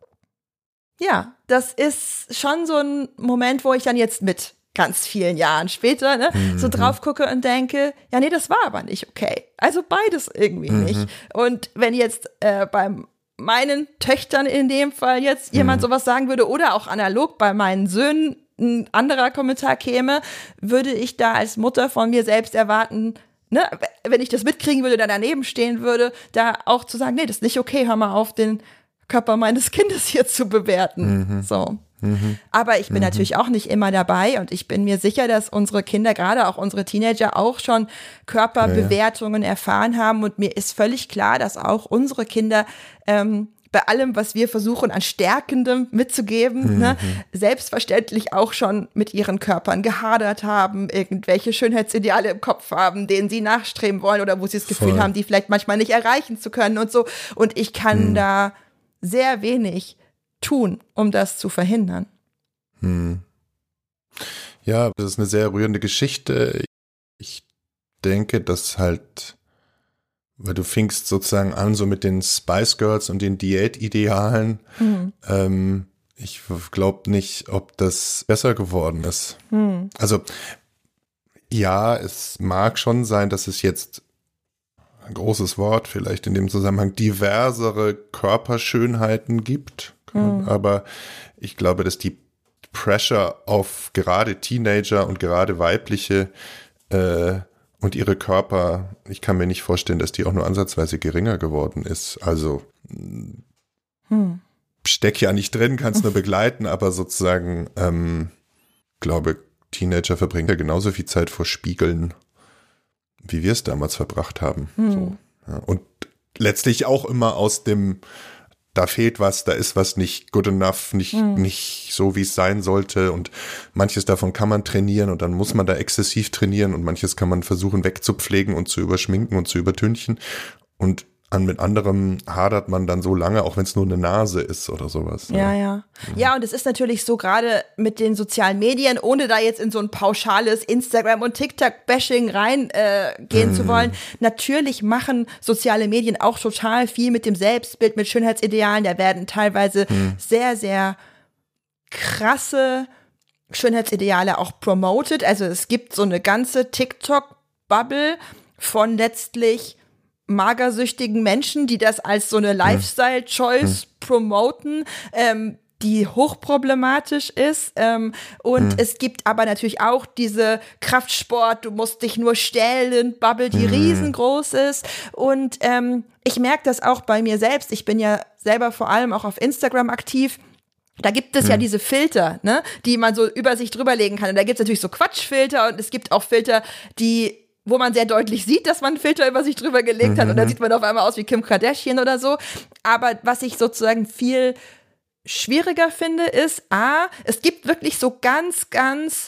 ja, das ist schon so ein Moment, wo ich dann jetzt mit ganz vielen Jahren später ne, mhm. so drauf gucke und denke, ja, nee, das war aber nicht okay. Also beides irgendwie mhm. nicht. Und wenn jetzt äh, beim meinen Töchtern in dem Fall jetzt jemand mhm. sowas sagen würde oder auch analog bei meinen Söhnen ein anderer Kommentar käme, würde ich da als Mutter von mir selbst erwarten, ne, wenn ich das mitkriegen würde, da daneben stehen würde, da auch zu sagen, nee, das ist nicht okay, hör mal auf, den Körper meines Kindes hier zu bewerten. Mhm. So. Mhm. Aber ich bin mhm. natürlich auch nicht immer dabei und ich bin mir sicher, dass unsere Kinder, gerade auch unsere Teenager, auch schon Körperbewertungen ja, ja. erfahren haben und mir ist völlig klar, dass auch unsere Kinder ähm, bei allem, was wir versuchen an Stärkendem mitzugeben, mhm. ne, selbstverständlich auch schon mit ihren Körpern gehadert haben, irgendwelche Schönheitsideale im Kopf haben, denen sie nachstreben wollen oder wo sie das Gefühl Voll. haben, die vielleicht manchmal nicht erreichen zu können und so. Und ich kann mhm. da sehr wenig tun, um das zu verhindern. Hm. Ja, das ist eine sehr rührende Geschichte. Ich denke, dass halt, weil du fingst sozusagen an so mit den Spice Girls und den Diätidealen. Mhm. Ähm, ich glaube nicht, ob das besser geworden ist. Mhm. Also ja, es mag schon sein, dass es jetzt ein großes Wort vielleicht in dem Zusammenhang diversere Körperschönheiten gibt. Mhm. Aber ich glaube, dass die Pressure auf gerade Teenager und gerade weibliche äh, und ihre Körper, ich kann mir nicht vorstellen, dass die auch nur ansatzweise geringer geworden ist. Also hm. steck ja nicht drin, kannst nur begleiten, aber sozusagen, ähm, glaube, Teenager verbringen ja genauso viel Zeit vor Spiegeln, wie wir es damals verbracht haben. Hm. So, ja. Und letztlich auch immer aus dem da fehlt was, da ist was nicht good enough, nicht, mhm. nicht so, wie es sein sollte und manches davon kann man trainieren und dann muss man da exzessiv trainieren und manches kann man versuchen wegzupflegen und zu überschminken und zu übertünchen und an mit anderem hadert man dann so lange, auch wenn es nur eine Nase ist oder sowas. Ja, ja. Ja, ja und es ist natürlich so, gerade mit den sozialen Medien, ohne da jetzt in so ein pauschales Instagram- und TikTok-Bashing reingehen äh, mhm. zu wollen, natürlich machen soziale Medien auch total viel mit dem Selbstbild, mit Schönheitsidealen. Da werden teilweise mhm. sehr, sehr krasse Schönheitsideale auch promoted. Also es gibt so eine ganze TikTok-Bubble von letztlich magersüchtigen Menschen, die das als so eine Lifestyle-Choice hm. promoten, ähm, die hochproblematisch ist. Ähm, und hm. es gibt aber natürlich auch diese Kraftsport, du musst dich nur stellen, Bubble, die hm. riesengroß ist. Und ähm, ich merke das auch bei mir selbst. Ich bin ja selber vor allem auch auf Instagram aktiv. Da gibt es hm. ja diese Filter, ne, die man so über sich drüberlegen kann. Und da gibt es natürlich so Quatschfilter und es gibt auch Filter, die wo man sehr deutlich sieht, dass man einen Filter über sich drüber gelegt hat mhm. und dann sieht man auf einmal aus wie Kim Kardashian oder so. Aber was ich sozusagen viel schwieriger finde, ist, a, es gibt wirklich so ganz, ganz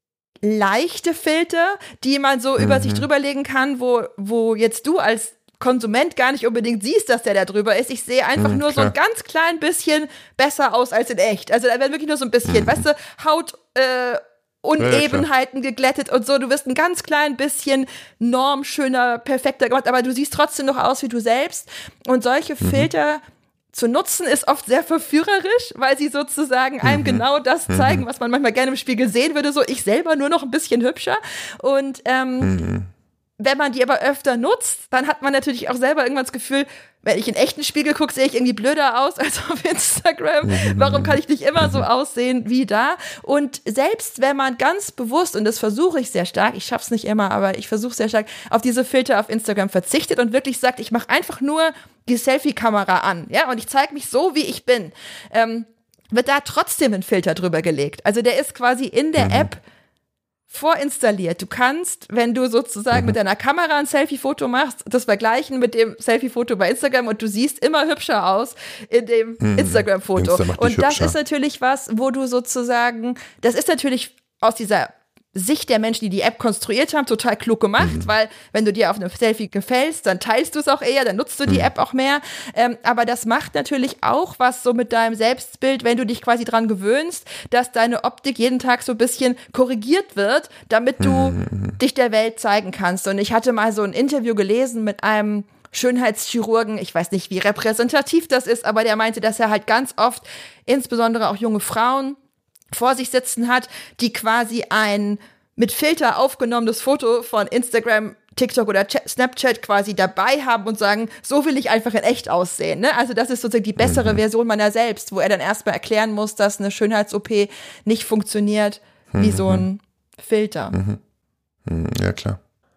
leichte Filter, die man so mhm. über sich drüber legen kann, wo, wo jetzt du als Konsument gar nicht unbedingt siehst, dass der da drüber ist. Ich sehe einfach mhm, nur klar. so ein ganz klein bisschen besser aus als in echt. Also da werden wirklich nur so ein bisschen, mhm. weißt du, Haut, äh, Unebenheiten ja, geglättet und so. Du wirst ein ganz klein bisschen normschöner, perfekter gemacht, aber du siehst trotzdem noch aus wie du selbst. Und solche mhm. Filter zu nutzen ist oft sehr verführerisch, weil sie sozusagen einem mhm. genau das zeigen, mhm. was man manchmal gerne im Spiegel sehen würde. So, ich selber nur noch ein bisschen hübscher. Und ähm, mhm. wenn man die aber öfter nutzt, dann hat man natürlich auch selber irgendwann das Gefühl, wenn ich in echten Spiegel gucke, sehe ich irgendwie blöder aus als auf Instagram. Warum kann ich nicht immer so aussehen wie da? Und selbst wenn man ganz bewusst, und das versuche ich sehr stark, ich schaffe es nicht immer, aber ich versuche sehr stark, auf diese Filter auf Instagram verzichtet und wirklich sagt, ich mache einfach nur die Selfie-Kamera an, ja, und ich zeige mich so, wie ich bin, ähm, wird da trotzdem ein Filter drüber gelegt. Also der ist quasi in der mhm. App vorinstalliert. Du kannst, wenn du sozusagen mhm. mit deiner Kamera ein Selfie-Foto machst, das vergleichen mit dem Selfie-Foto bei Instagram und du siehst immer hübscher aus in dem mhm. Instagram-Foto. Und das hübscher. Ist natürlich was, wo du sozusagen, das ist natürlich aus dieser Sicht der Menschen, die die App konstruiert haben, total klug gemacht, mhm. weil wenn du dir auf einem Selfie gefällst, dann teilst du es auch eher, dann nutzt du die mhm. App auch mehr. Ähm, aber das macht natürlich auch was so mit deinem Selbstbild, wenn du dich quasi dran gewöhnst, dass deine Optik jeden Tag so ein bisschen korrigiert wird, damit du mhm. dich der Welt zeigen kannst. Und ich hatte mal so ein Interview gelesen mit einem Schönheitschirurgen, ich weiß nicht, wie repräsentativ das ist, aber der meinte, dass er halt ganz oft, insbesondere auch junge Frauen, vor sich sitzen hat, die quasi ein mit Filter aufgenommenes Foto von Instagram, TikTok oder Snapchat quasi dabei haben und sagen, so will ich einfach in echt aussehen. Ne? Also das ist sozusagen die bessere mhm. Version meiner selbst, wo er dann erstmal erklären muss, dass eine Schönheits-O P nicht funktioniert wie mhm. so ein Filter. Mhm. Ja, klar.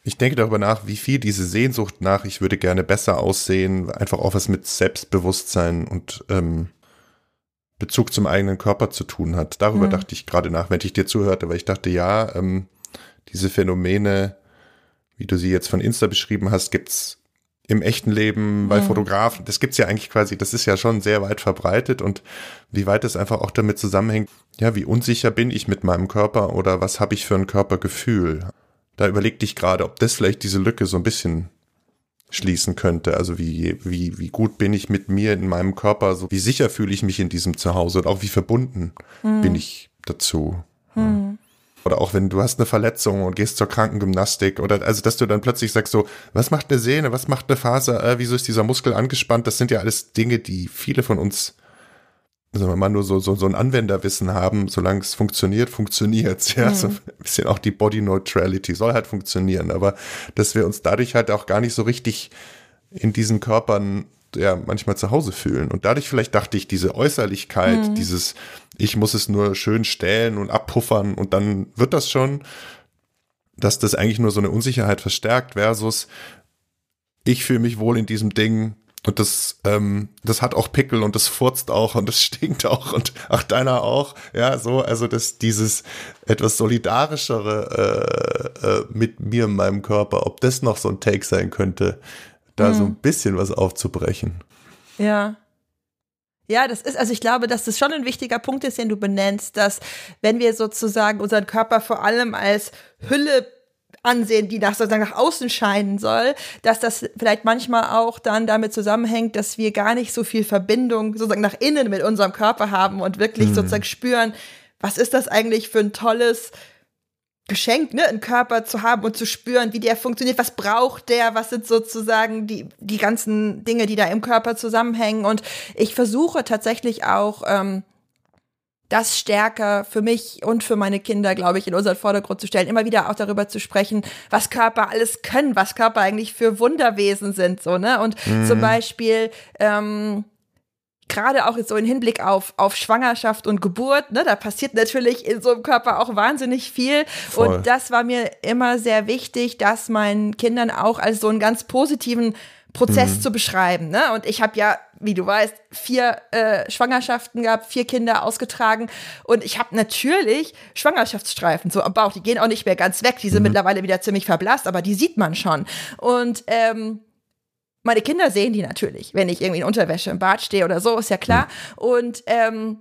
Ich denke darüber nach, wie viel diese Sehnsucht nach, ich würde gerne besser aussehen, einfach auch was mit Selbstbewusstsein und ähm, Bezug zum eigenen Körper zu tun hat. Darüber mhm. dachte ich gerade nach, wenn ich dir zuhörte, weil ich dachte, ja, ähm, diese Phänomene, wie du sie jetzt von Insta beschrieben hast, gibt's im echten Leben bei mhm. Fotografen. Das gibt's ja eigentlich quasi, das ist ja schon sehr weit verbreitet und wie weit es einfach auch damit zusammenhängt, ja, wie unsicher bin ich mit meinem Körper oder was habe ich für ein Körpergefühl? Da überlegte ich gerade, ob das vielleicht diese Lücke so ein bisschen schließen könnte. Also wie, wie, wie gut bin ich mit mir in meinem Körper, so wie sicher fühle ich mich in diesem Zuhause und auch wie verbunden mhm. bin ich dazu. Mhm. Oder auch wenn du hast eine Verletzung und gehst zur Krankengymnastik oder also dass du dann plötzlich sagst so, was macht eine Sehne, was macht eine Faser, äh, wieso ist dieser Muskel angespannt? Das sind ja alles Dinge, die viele von uns, sagen wir mal, nur so, so, so ein Anwenderwissen haben, solange es funktioniert, funktioniert's. Ja, mhm. so ein bisschen auch die Body Neutrality soll halt funktionieren, aber dass wir uns dadurch halt auch gar nicht so richtig in diesen Körpern ja manchmal zu Hause fühlen. Und dadurch vielleicht dachte ich, diese Äußerlichkeit, mhm. dieses, ich muss es nur schön stählen und abpuffern und dann wird das schon, dass das eigentlich nur so eine Unsicherheit verstärkt versus ich fühle mich wohl in diesem Ding und das, ähm, das hat auch Pickel und das furzt auch und das stinkt auch und ach, deiner auch. Ja, so, also das, dieses etwas solidarischere äh, äh, mit mir in meinem Körper, ob das noch so ein Take sein könnte, da mhm. so ein bisschen was aufzubrechen. Ja. Ja, das ist, also ich glaube, dass das schon ein wichtiger Punkt ist, den du benennst, dass wenn wir sozusagen unseren Körper vor allem als Hülle ansehen, die nach, sozusagen nach außen scheinen soll, dass das vielleicht manchmal auch dann damit zusammenhängt, dass wir gar nicht so viel Verbindung sozusagen nach innen mit unserem Körper haben und wirklich mhm. sozusagen spüren, was ist das eigentlich für ein tolles Geschenk, ne, einen Körper zu haben und zu spüren, wie der funktioniert, was braucht der, was sind sozusagen die, die ganzen Dinge, die da im Körper zusammenhängen. Und ich versuche tatsächlich auch, ähm, das stärker für mich und für meine Kinder, glaube ich, in unseren Vordergrund zu stellen, immer wieder auch darüber zu sprechen, was Körper alles können, was Körper eigentlich für Wunderwesen sind, so, ne, und mhm. zum Beispiel, ähm, gerade auch jetzt so im Hinblick auf, auf Schwangerschaft und Geburt, ne, da passiert natürlich in so einem Körper auch wahnsinnig viel. Voll. Und das war mir immer sehr wichtig, das meinen Kindern auch als so einen ganz positiven Prozess mhm. zu beschreiben, ne? Und ich habe ja, wie du weißt, vier äh, Schwangerschaften gehabt, vier Kinder ausgetragen und ich habe natürlich Schwangerschaftsstreifen so am Bauch, die gehen auch nicht mehr ganz weg, die sind mhm. mittlerweile wieder ziemlich verblasst, aber die sieht man schon. Und ähm, meine Kinder sehen die natürlich, wenn ich irgendwie in Unterwäsche im Bad stehe oder so, ist ja klar. Mhm. Und ähm,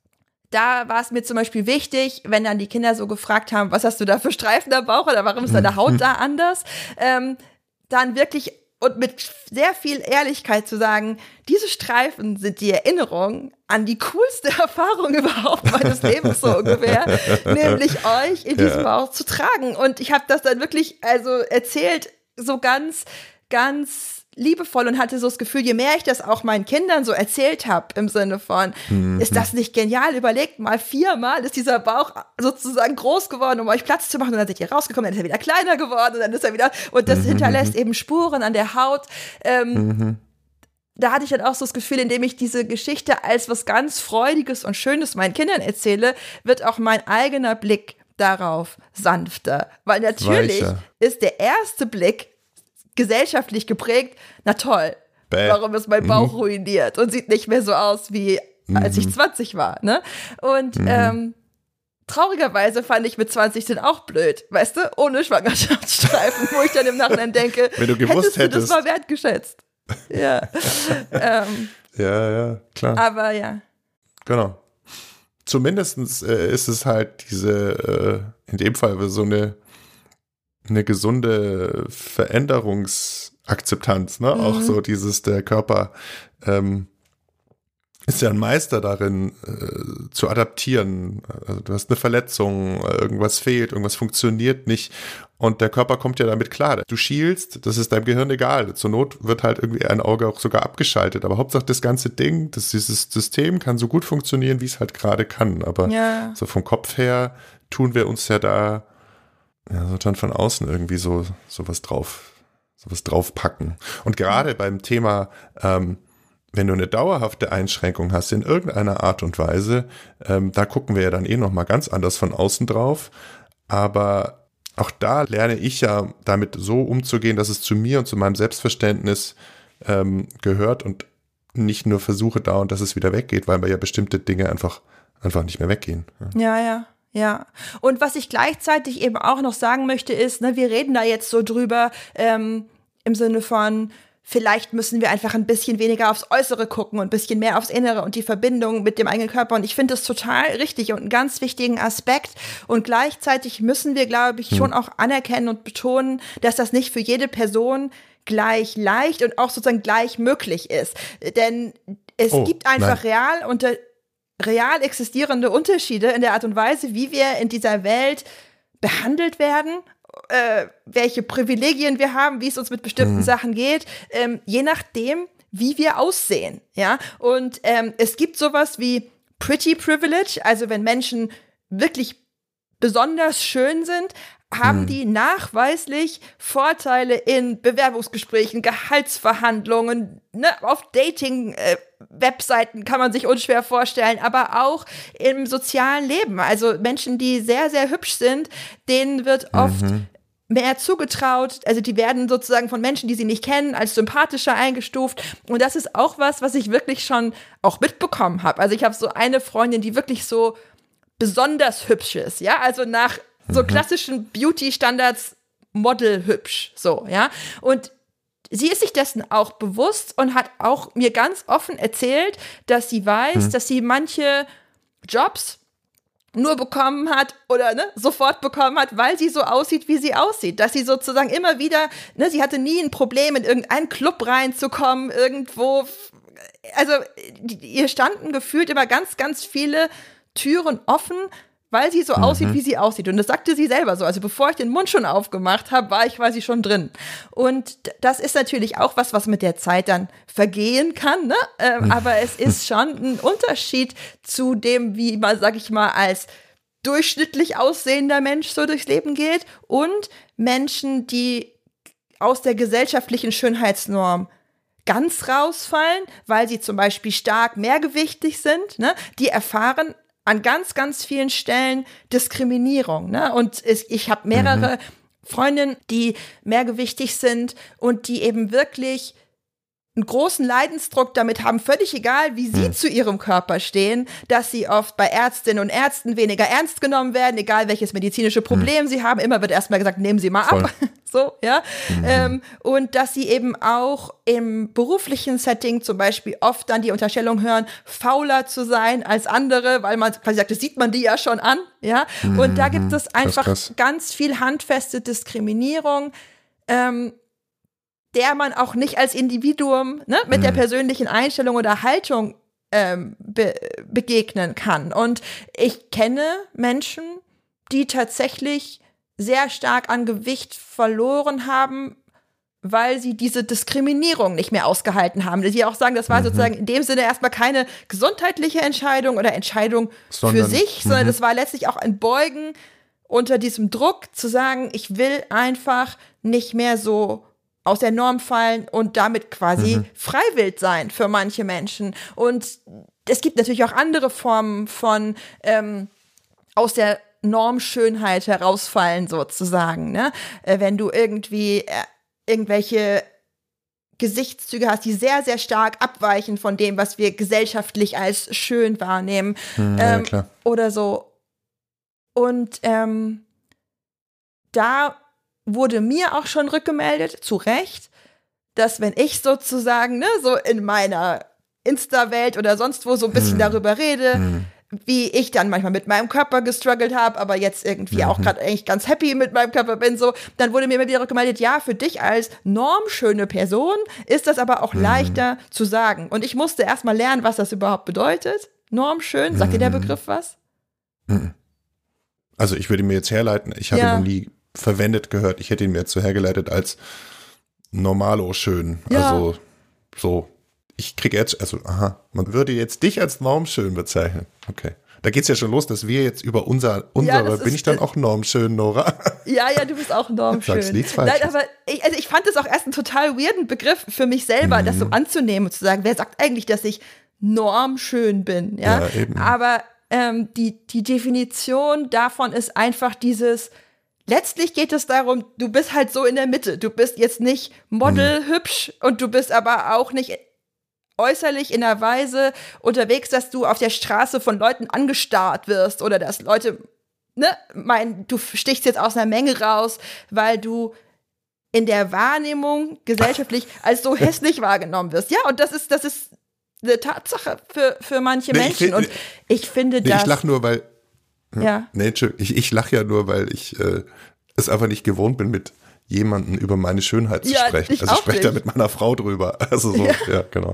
da war es mir zum Beispiel wichtig, wenn dann die Kinder so gefragt haben, was hast du da für Streifen am Bauch oder warum ist deine Haut da anders, ähm, dann wirklich und mit sehr viel Ehrlichkeit zu sagen, diese Streifen sind die Erinnerung an die coolste Erfahrung überhaupt meines Lebens so ungefähr, nämlich euch in diesem ja. Bauch zu tragen. Und ich habe das dann wirklich also erzählt, so ganz, ganz liebevoll und hatte so das Gefühl, je mehr ich das auch meinen Kindern so erzählt habe, im Sinne von, mhm. ist das nicht genial? Überlegt mal, viermal ist dieser Bauch sozusagen groß geworden, um euch Platz zu machen und dann seid ihr rausgekommen, dann ist er wieder kleiner geworden und dann ist er wieder, und das mhm. hinterlässt eben Spuren an der Haut. Ähm, mhm. Da hatte ich dann auch so das Gefühl, indem ich diese Geschichte als was ganz Freudiges und Schönes meinen Kindern erzähle, wird auch mein eigener Blick darauf sanfter. Weil natürlich Weicher. Ist der erste Blick gesellschaftlich geprägt, na toll, Bäh. Warum ist mein Bauch mhm. ruiniert und sieht nicht mehr so aus, wie als mhm. ich zwanzig war, ne? Und mhm. ähm, traurigerweise fand ich mit zwanzig den auch blöd, weißt du, ohne Schwangerschaftsstreifen, wo ich dann im Nachhinein denke, wenn du gewusst hättest du hättest. das mal wertgeschätzt. Ja. ähm, ja, ja, klar. Aber ja. Genau. Zumindest äh, ist es halt diese, äh, in dem Fall so eine eine gesunde Veränderungsakzeptanz, ne? Mhm. Auch so dieses, der Körper ähm, ist ja ein Meister darin, äh, zu adaptieren. Also du hast eine Verletzung, irgendwas fehlt, irgendwas funktioniert nicht und der Körper kommt ja damit klar. Du schielst, das ist deinem Gehirn egal. Zur Not wird halt irgendwie ein Auge auch sogar abgeschaltet, aber Hauptsache das ganze Ding, das, dieses System kann so gut funktionieren, wie es halt gerade kann. Aber ja. so vom Kopf her tun wir uns ja da ja, so dann von außen irgendwie so sowas drauf, sowas draufpacken. Und gerade beim Thema, ähm, wenn du eine dauerhafte Einschränkung hast in irgendeiner Art und Weise, ähm, da gucken wir ja dann eh nochmal ganz anders von außen drauf. Aber auch da lerne ich ja damit so umzugehen, dass es zu mir und zu meinem Selbstverständnis ähm, gehört und nicht nur versuche da und dass es wieder weggeht, weil mir ja bestimmte Dinge einfach, einfach nicht mehr weggehen. Ja, ja. ja. Ja, und was ich gleichzeitig eben auch noch sagen möchte ist, ne, wir reden da jetzt so drüber ähm, im Sinne von, vielleicht müssen wir einfach ein bisschen weniger aufs Äußere gucken und ein bisschen mehr aufs Innere und die Verbindung mit dem eigenen Körper. Und ich finde das total richtig und einen ganz wichtigen Aspekt. Und gleichzeitig müssen wir, glaube ich, hm. schon auch anerkennen und betonen, dass das nicht für jede Person gleich leicht und auch sozusagen gleich möglich ist. Denn es oh, gibt einfach nein. real unter real existierende Unterschiede in der Art und Weise, wie wir in dieser Welt behandelt werden, äh, welche Privilegien wir haben, wie es uns mit bestimmten mhm. Sachen geht, ähm, je nachdem, wie wir aussehen. Ja? Und ähm, es gibt sowas wie Pretty Privilege, also wenn Menschen wirklich besonders schön sind, haben die nachweislich Vorteile in Bewerbungsgesprächen, Gehaltsverhandlungen, ne, auf Dating-Webseiten kann man sich unschwer vorstellen, aber auch im sozialen Leben. Also Menschen, die sehr, sehr hübsch sind, denen wird oft mhm. mehr zugetraut. Also die werden sozusagen von Menschen, die sie nicht kennen, als sympathischer eingestuft. Und das ist auch was, was ich wirklich schon auch mitbekommen habe. Also ich habe so eine Freundin, die wirklich so besonders hübsch ist, ja, also nach so klassischen Beauty-Standards Model hübsch, so, ja. Und sie ist sich dessen auch bewusst und hat auch mir ganz offen erzählt, dass sie weiß, hm. dass sie manche Jobs nur bekommen hat oder ne, sofort bekommen hat, weil sie so aussieht, wie sie aussieht. Dass sie sozusagen immer wieder, ne, sie hatte nie ein Problem, in irgendeinen Club reinzukommen, irgendwo. Also ihr standen gefühlt immer ganz, ganz viele Türen offen, weil sie so mhm. aussieht, wie sie aussieht. Und das sagte sie selber so. Also bevor ich den Mund schon aufgemacht habe, war ich quasi schon drin. Und das ist natürlich auch was, was mit der Zeit dann vergehen kann. Ne? Ähm, mhm. Aber es ist schon ein Unterschied zu dem, wie man, sag ich mal, als durchschnittlich aussehender Mensch so durchs Leben geht und Menschen, die aus der gesellschaftlichen Schönheitsnorm ganz rausfallen, weil sie zum Beispiel stark mehrgewichtig sind, ne? Die erfahren an ganz, ganz vielen Stellen Diskriminierung. Ne? Und es, ich habe mehrere mhm. Freundinnen, die mehrgewichtig sind und die eben wirklich einen großen Leidensdruck damit haben, völlig egal, wie sie mhm. zu ihrem Körper stehen, dass sie oft bei Ärztinnen und Ärzten weniger ernst genommen werden, egal welches medizinische Problem mhm. sie haben. Immer wird erstmal gesagt, nehmen Sie mal Voll. ab. So, ja. Mhm. Ähm, und dass sie eben auch im beruflichen Setting zum Beispiel oft dann die Unterstellung hören, fauler zu sein als andere, weil man quasi sagt, das sieht man die ja schon an, ja. Mhm. Und da gibt es einfach krass, krass. ganz viel handfeste Diskriminierung, ähm, der man auch nicht als Individuum ne, mit mhm. der persönlichen Einstellung oder Haltung ähm, be- begegnen kann. Und ich kenne Menschen, die tatsächlich sehr stark an Gewicht verloren haben, weil sie diese Diskriminierung nicht mehr ausgehalten haben. Die auch sagen, das war mhm. sozusagen in dem Sinne erstmal keine gesundheitliche Entscheidung oder Entscheidung sondern, für sich, sondern das war letztlich auch ein Beugen unter diesem Druck, zu sagen, ich will einfach nicht mehr so aus der Norm fallen und damit quasi mhm. freiwillig sein für manche Menschen. Und es gibt natürlich auch andere Formen von ähm, aus der Normschönheit herausfallen sozusagen. Ne? Äh, wenn du irgendwie äh, irgendwelche Gesichtszüge hast, die sehr, sehr stark abweichen von dem, was wir gesellschaftlich als schön wahrnehmen. Mhm, ähm, ja, klar. Oder so. Und ähm, da wurde mir auch schon rückgemeldet, zu Recht, dass wenn ich sozusagen, ne, so in meiner Insta-Welt oder sonst wo so ein bisschen hm. darüber rede, hm. wie ich dann manchmal mit meinem Körper gestruggelt habe, aber jetzt irgendwie mhm. auch gerade eigentlich ganz happy mit meinem Körper bin, so, dann wurde mir immer wieder rückgemeldet, ja, für dich als normschöne Person ist das aber auch mhm. leichter zu sagen. Und ich musste erstmal lernen, was das überhaupt bedeutet. Normschön, sagt mhm. dir der Begriff was? Also ich würde mir jetzt herleiten, ich habe ja. ihn noch nie verwendet gehört. Ich hätte ihn mir jetzt so hergeleitet als normalo schön. Ja. Also so, ich kriege jetzt, also aha, man würde jetzt dich als normschön bezeichnen. Okay. Da geht's ja schon los, dass wir jetzt über unser, unsere, ja, bin ich dann auch normschön, Nora? Ja, ja, du bist auch normschön. Sagst nichts Falsches. Nein, aber ich, also ich fand das auch erst einen total weirden Begriff für mich selber, mhm. das so anzunehmen und zu sagen, wer sagt eigentlich, dass ich normschön bin? Ja, ja eben. Aber ähm, die, die Definition davon ist einfach dieses letztlich geht es darum, du bist halt so in der Mitte. Du bist jetzt nicht Model, mhm. hübsch und du bist aber auch nicht äußerlich in einer Weise unterwegs, dass du auf der Straße von Leuten angestarrt wirst oder dass Leute, ne, meinen, du stichst jetzt aus einer Menge raus, weil du in der Wahrnehmung gesellschaftlich als so hässlich wahrgenommen wirst. Ja, und das ist, das ist eine Tatsache für, für manche nee, Menschen. Ich, und ich finde nee, das. Ich lache nur, weil. Ja. Nee, ich, ich lache ja nur, weil ich äh, es einfach nicht gewohnt bin, mit jemandem über meine Schönheit zu ja, sprechen. Ich also ich spreche nicht. da mit meiner Frau drüber. Also so, ja, ja genau.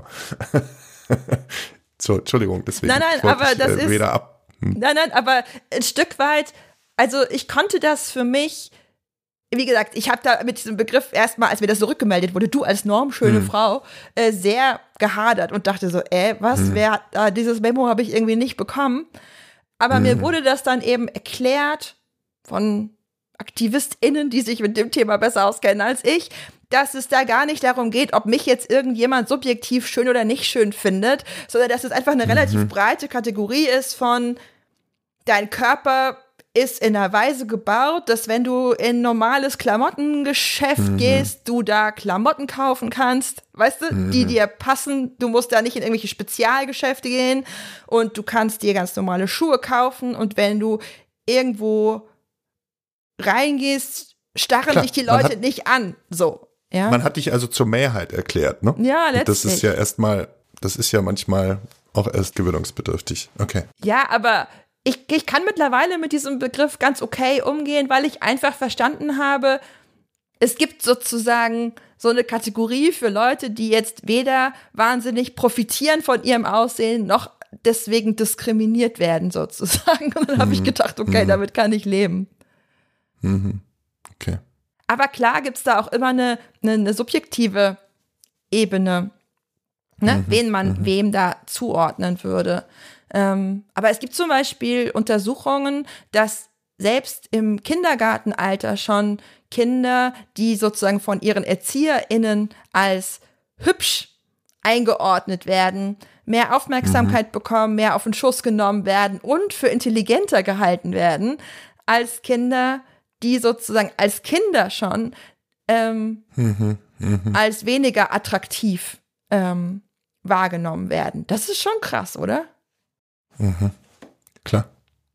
so, Entschuldigung, deswegen. Nein, nein, aber ich, das äh, ist. Weder ab. Hm. Nein, nein, aber ein Stück weit, also ich konnte das für mich. Wie gesagt, ich habe da mit diesem Begriff erstmal, als mir das zurückgemeldet wurde, du als normschöne hm. Frau, äh, sehr gehadert und dachte so, äh, was, hm. wer hat da, dieses Memo habe ich irgendwie nicht bekommen. Aber hm. mir wurde das dann eben erklärt von AktivistInnen, die sich mit dem Thema besser auskennen als ich, dass es da gar nicht darum geht, ob mich jetzt irgendjemand subjektiv schön oder nicht schön findet, sondern dass es einfach eine relativ mhm. breite Kategorie ist von dein Körper ist in einer Weise gebaut, dass wenn du in ein normales Klamottengeschäft mhm. gehst, du da Klamotten kaufen kannst, weißt du, mhm. die dir passen. Du musst da nicht in irgendwelche Spezialgeschäfte gehen und du kannst dir ganz normale Schuhe kaufen und wenn du irgendwo reingehst, starren Klar, dich die Leute hat, nicht an, so. Ja? Man hat dich also zur Mehrheit erklärt, ne? Ja, letztlich. Das ist ja erstmal, das ist ja manchmal auch erst gewöhnungsbedürftig. Okay. Ja, aber Ich, ich kann mittlerweile mit diesem Begriff ganz okay umgehen, weil ich einfach verstanden habe, es gibt sozusagen so eine Kategorie für Leute, die jetzt weder wahnsinnig profitieren von ihrem Aussehen, noch deswegen diskriminiert werden sozusagen. Und dann habe mhm. ich gedacht, okay, mhm. damit kann ich leben. Mhm. Okay. Aber klar gibt es da auch immer eine, eine, eine subjektive Ebene, ne? mhm. wen man mhm. wem da zuordnen würde. Ähm, aber es gibt zum Beispiel Untersuchungen, dass selbst im Kindergartenalter schon Kinder, die sozusagen von ihren ErzieherInnen als hübsch eingeordnet werden, mehr Aufmerksamkeit mhm. bekommen, mehr auf den Schuss genommen werden und für intelligenter gehalten werden, als Kinder, die sozusagen als Kinder schon ähm, mhm. Mhm. als weniger attraktiv ähm, wahrgenommen werden. Das ist schon krass, oder? Mhm. Klar.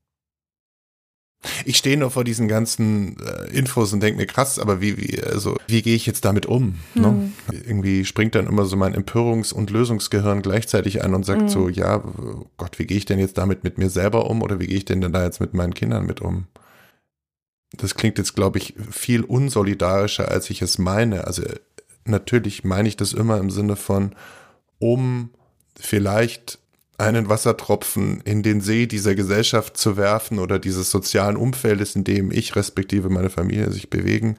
Ich stehe nur vor diesen ganzen äh, Infos und denke mir, krass, aber wie, wie, also, wie gehe ich jetzt damit um? Hm. Ne? Irgendwie springt dann immer so mein Empörungs- und Lösungsgehirn gleichzeitig an und sagt hm. so, ja, Gott, wie gehe ich denn jetzt damit mit mir selber um oder wie gehe ich denn da jetzt mit meinen Kindern mit um? Das klingt jetzt, glaube ich, viel unsolidarischer, als ich es meine. Also natürlich meine ich das immer im Sinne von, um vielleicht einen Wassertropfen in den See dieser Gesellschaft zu werfen oder dieses sozialen Umfeldes, in dem ich respektive meine Familie sich bewegen,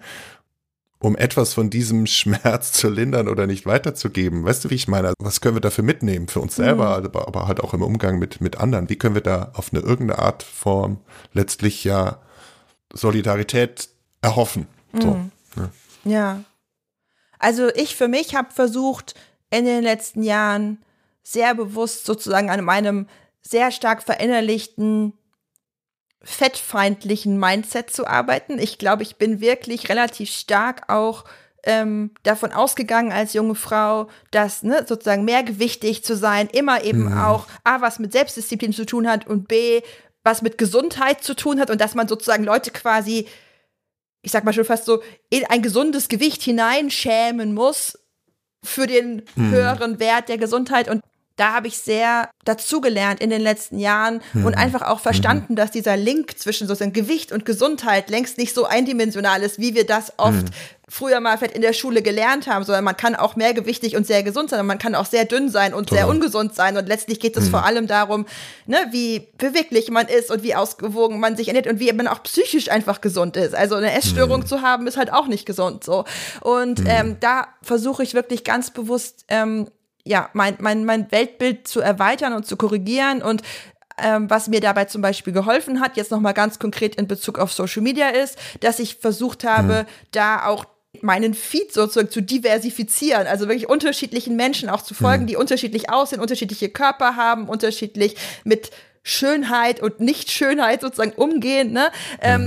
um etwas von diesem Schmerz zu lindern oder nicht weiterzugeben. Weißt du, wie ich meine? Was können wir dafür mitnehmen? Für uns selber, mhm. aber, aber halt auch im Umgang mit, mit anderen. Wie können wir da auf eine irgendeine Art Form letztlich ja Solidarität erhoffen? So, mhm. ja. ja. Also ich für mich habe versucht, in den letzten Jahren sehr bewusst sozusagen an meinem sehr stark verinnerlichten, fettfeindlichen Mindset zu arbeiten. Ich glaube, ich bin wirklich relativ stark auch ähm, davon ausgegangen als junge Frau, dass ne, sozusagen mehrgewichtig zu sein immer eben mhm. auch A, was mit Selbstdisziplin zu tun hat und B, was mit Gesundheit zu tun hat und dass man sozusagen Leute quasi, ich sag mal schon fast so, in ein gesundes Gewicht hineinschämen muss für den mhm. höheren Wert der Gesundheit. Und da habe ich sehr dazugelernt in den letzten Jahren mhm. und einfach auch verstanden, mhm. dass dieser Link zwischen sozusagen Gewicht und Gesundheit längst nicht so eindimensional ist, wie wir das oft mhm. früher mal vielleicht in der Schule gelernt haben, sondern man kann auch mehrgewichtig und sehr gesund sein und man kann auch sehr dünn sein und Toll. sehr ungesund sein und letztlich geht es mhm. vor allem darum, ne, wie beweglich man ist und wie ausgewogen man sich ernährt und wie man auch psychisch einfach gesund ist. Also eine Essstörung mhm. zu haben ist halt auch nicht gesund so. Und mhm. ähm, da versuche ich wirklich ganz bewusst ähm, ja, mein, mein, mein Weltbild zu erweitern und zu korrigieren und ähm, was mir dabei zum Beispiel geholfen hat, jetzt nochmal ganz konkret in Bezug auf Social Media ist, dass ich versucht habe, mhm. da auch meinen Feed sozusagen zu diversifizieren, also wirklich unterschiedlichen Menschen auch zu folgen, mhm. die unterschiedlich aussehen, unterschiedliche Körper haben, unterschiedlich mit Schönheit und Nicht-Schönheit sozusagen umgehen, ne? Ähm, mhm.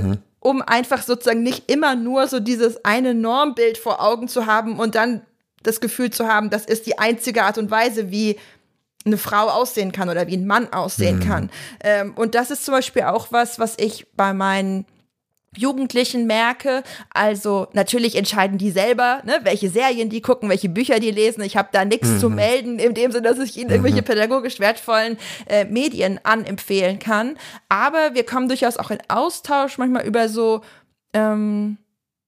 um einfach sozusagen nicht immer nur so dieses eine Normbild vor Augen zu haben und dann das Gefühl zu haben, das ist die einzige Art und Weise, wie eine Frau aussehen kann oder wie ein Mann aussehen mhm. kann. Ähm, und das ist zum Beispiel auch was, was ich bei meinen Jugendlichen merke. Also natürlich entscheiden die selber, ne, welche Serien die gucken, welche Bücher die lesen. Ich habe da nichts mhm. zu melden, in dem Sinne, dass ich ihnen irgendwelche mhm. pädagogisch wertvollen äh, Medien anempfehlen kann. Aber wir kommen durchaus auch in Austausch manchmal über so ähm,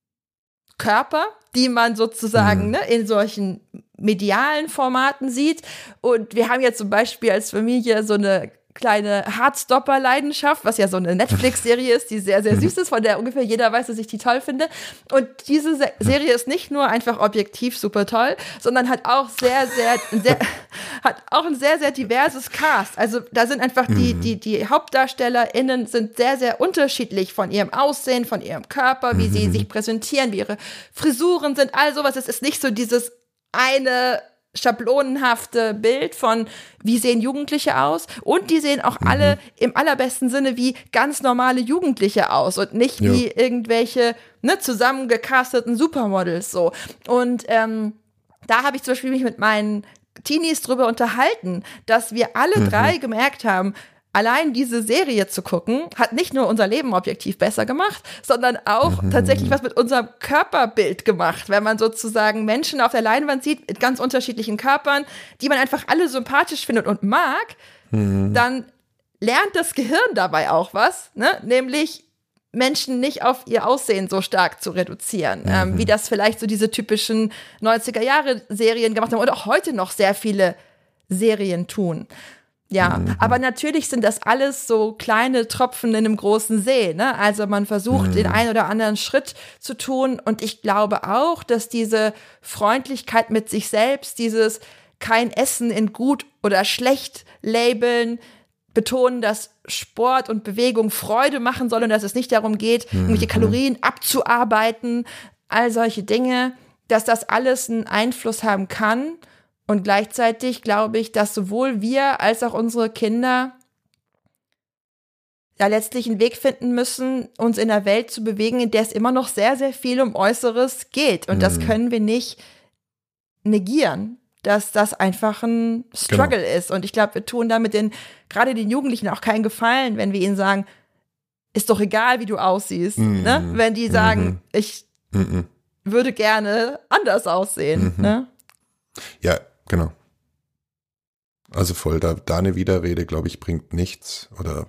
Körper, die man sozusagen mhm. ne, in solchen medialen Formaten sieht. Und wir haben jetzt zum Beispiel als Familie so eine kleine Heartstopper-Leidenschaft, was ja so eine Netflix-Serie ist, die sehr, sehr süß ist, von der ungefähr jeder weiß, dass ich die toll finde. Und diese Se- Serie ist nicht nur einfach objektiv super toll, sondern hat auch sehr, sehr, sehr hat auch ein sehr, sehr diverses Cast. Also da sind einfach die, die, die HauptdarstellerInnen sind sehr, sehr unterschiedlich von ihrem Aussehen, von ihrem Körper, wie sie sich präsentieren, wie ihre Frisuren sind, all sowas. Es ist nicht so dieses eine schablonenhafte Bild von, wie sehen Jugendliche aus, und die sehen auch mhm. alle im allerbesten Sinne wie ganz normale Jugendliche aus und nicht jo. wie irgendwelche ne, zusammengecasteten Supermodels so. Und ähm, da habe ich zum Beispiel mich mit meinen Teenies drüber unterhalten, dass wir alle mhm. drei gemerkt haben, allein diese Serie zu gucken, hat nicht nur unser Leben objektiv besser gemacht, sondern auch mhm. tatsächlich was mit unserem Körperbild gemacht. Wenn man sozusagen Menschen auf der Leinwand sieht mit ganz unterschiedlichen Körpern, die man einfach alle sympathisch findet und mag, mhm. dann lernt das Gehirn dabei auch was, ne? Nämlich Menschen nicht auf ihr Aussehen so stark zu reduzieren, mhm. ähm, wie das vielleicht so diese typischen neunziger-Jahre-Serien gemacht haben oder auch heute noch sehr viele Serien tun. Ja, mhm. aber natürlich sind das alles so kleine Tropfen in einem großen See, ne? Also man versucht, mhm. den einen oder anderen Schritt zu tun, und ich glaube auch, dass diese Freundlichkeit mit sich selbst, dieses kein Essen in gut oder schlecht labeln, betonen, dass Sport und Bewegung Freude machen soll und dass es nicht darum geht, mhm. irgendwelche Kalorien abzuarbeiten, all solche Dinge, dass das alles einen Einfluss haben kann. Und gleichzeitig glaube ich, dass sowohl wir als auch unsere Kinder da letztlich einen Weg finden müssen, uns in einer Welt zu bewegen, in der es immer noch sehr, sehr viel um Äußeres geht. Und mhm. das können wir nicht negieren, dass das einfach ein Struggle genau. ist. Und ich glaube, wir tun damit den, gerade den Jugendlichen auch keinen Gefallen, wenn wir ihnen sagen, ist doch egal, wie du aussiehst. Mhm. Ne? Wenn die sagen, mhm. ich mhm. würde gerne anders aussehen. Mhm. Ne? Ja, genau. Also voll, da, da eine Widerrede, glaube ich, bringt nichts oder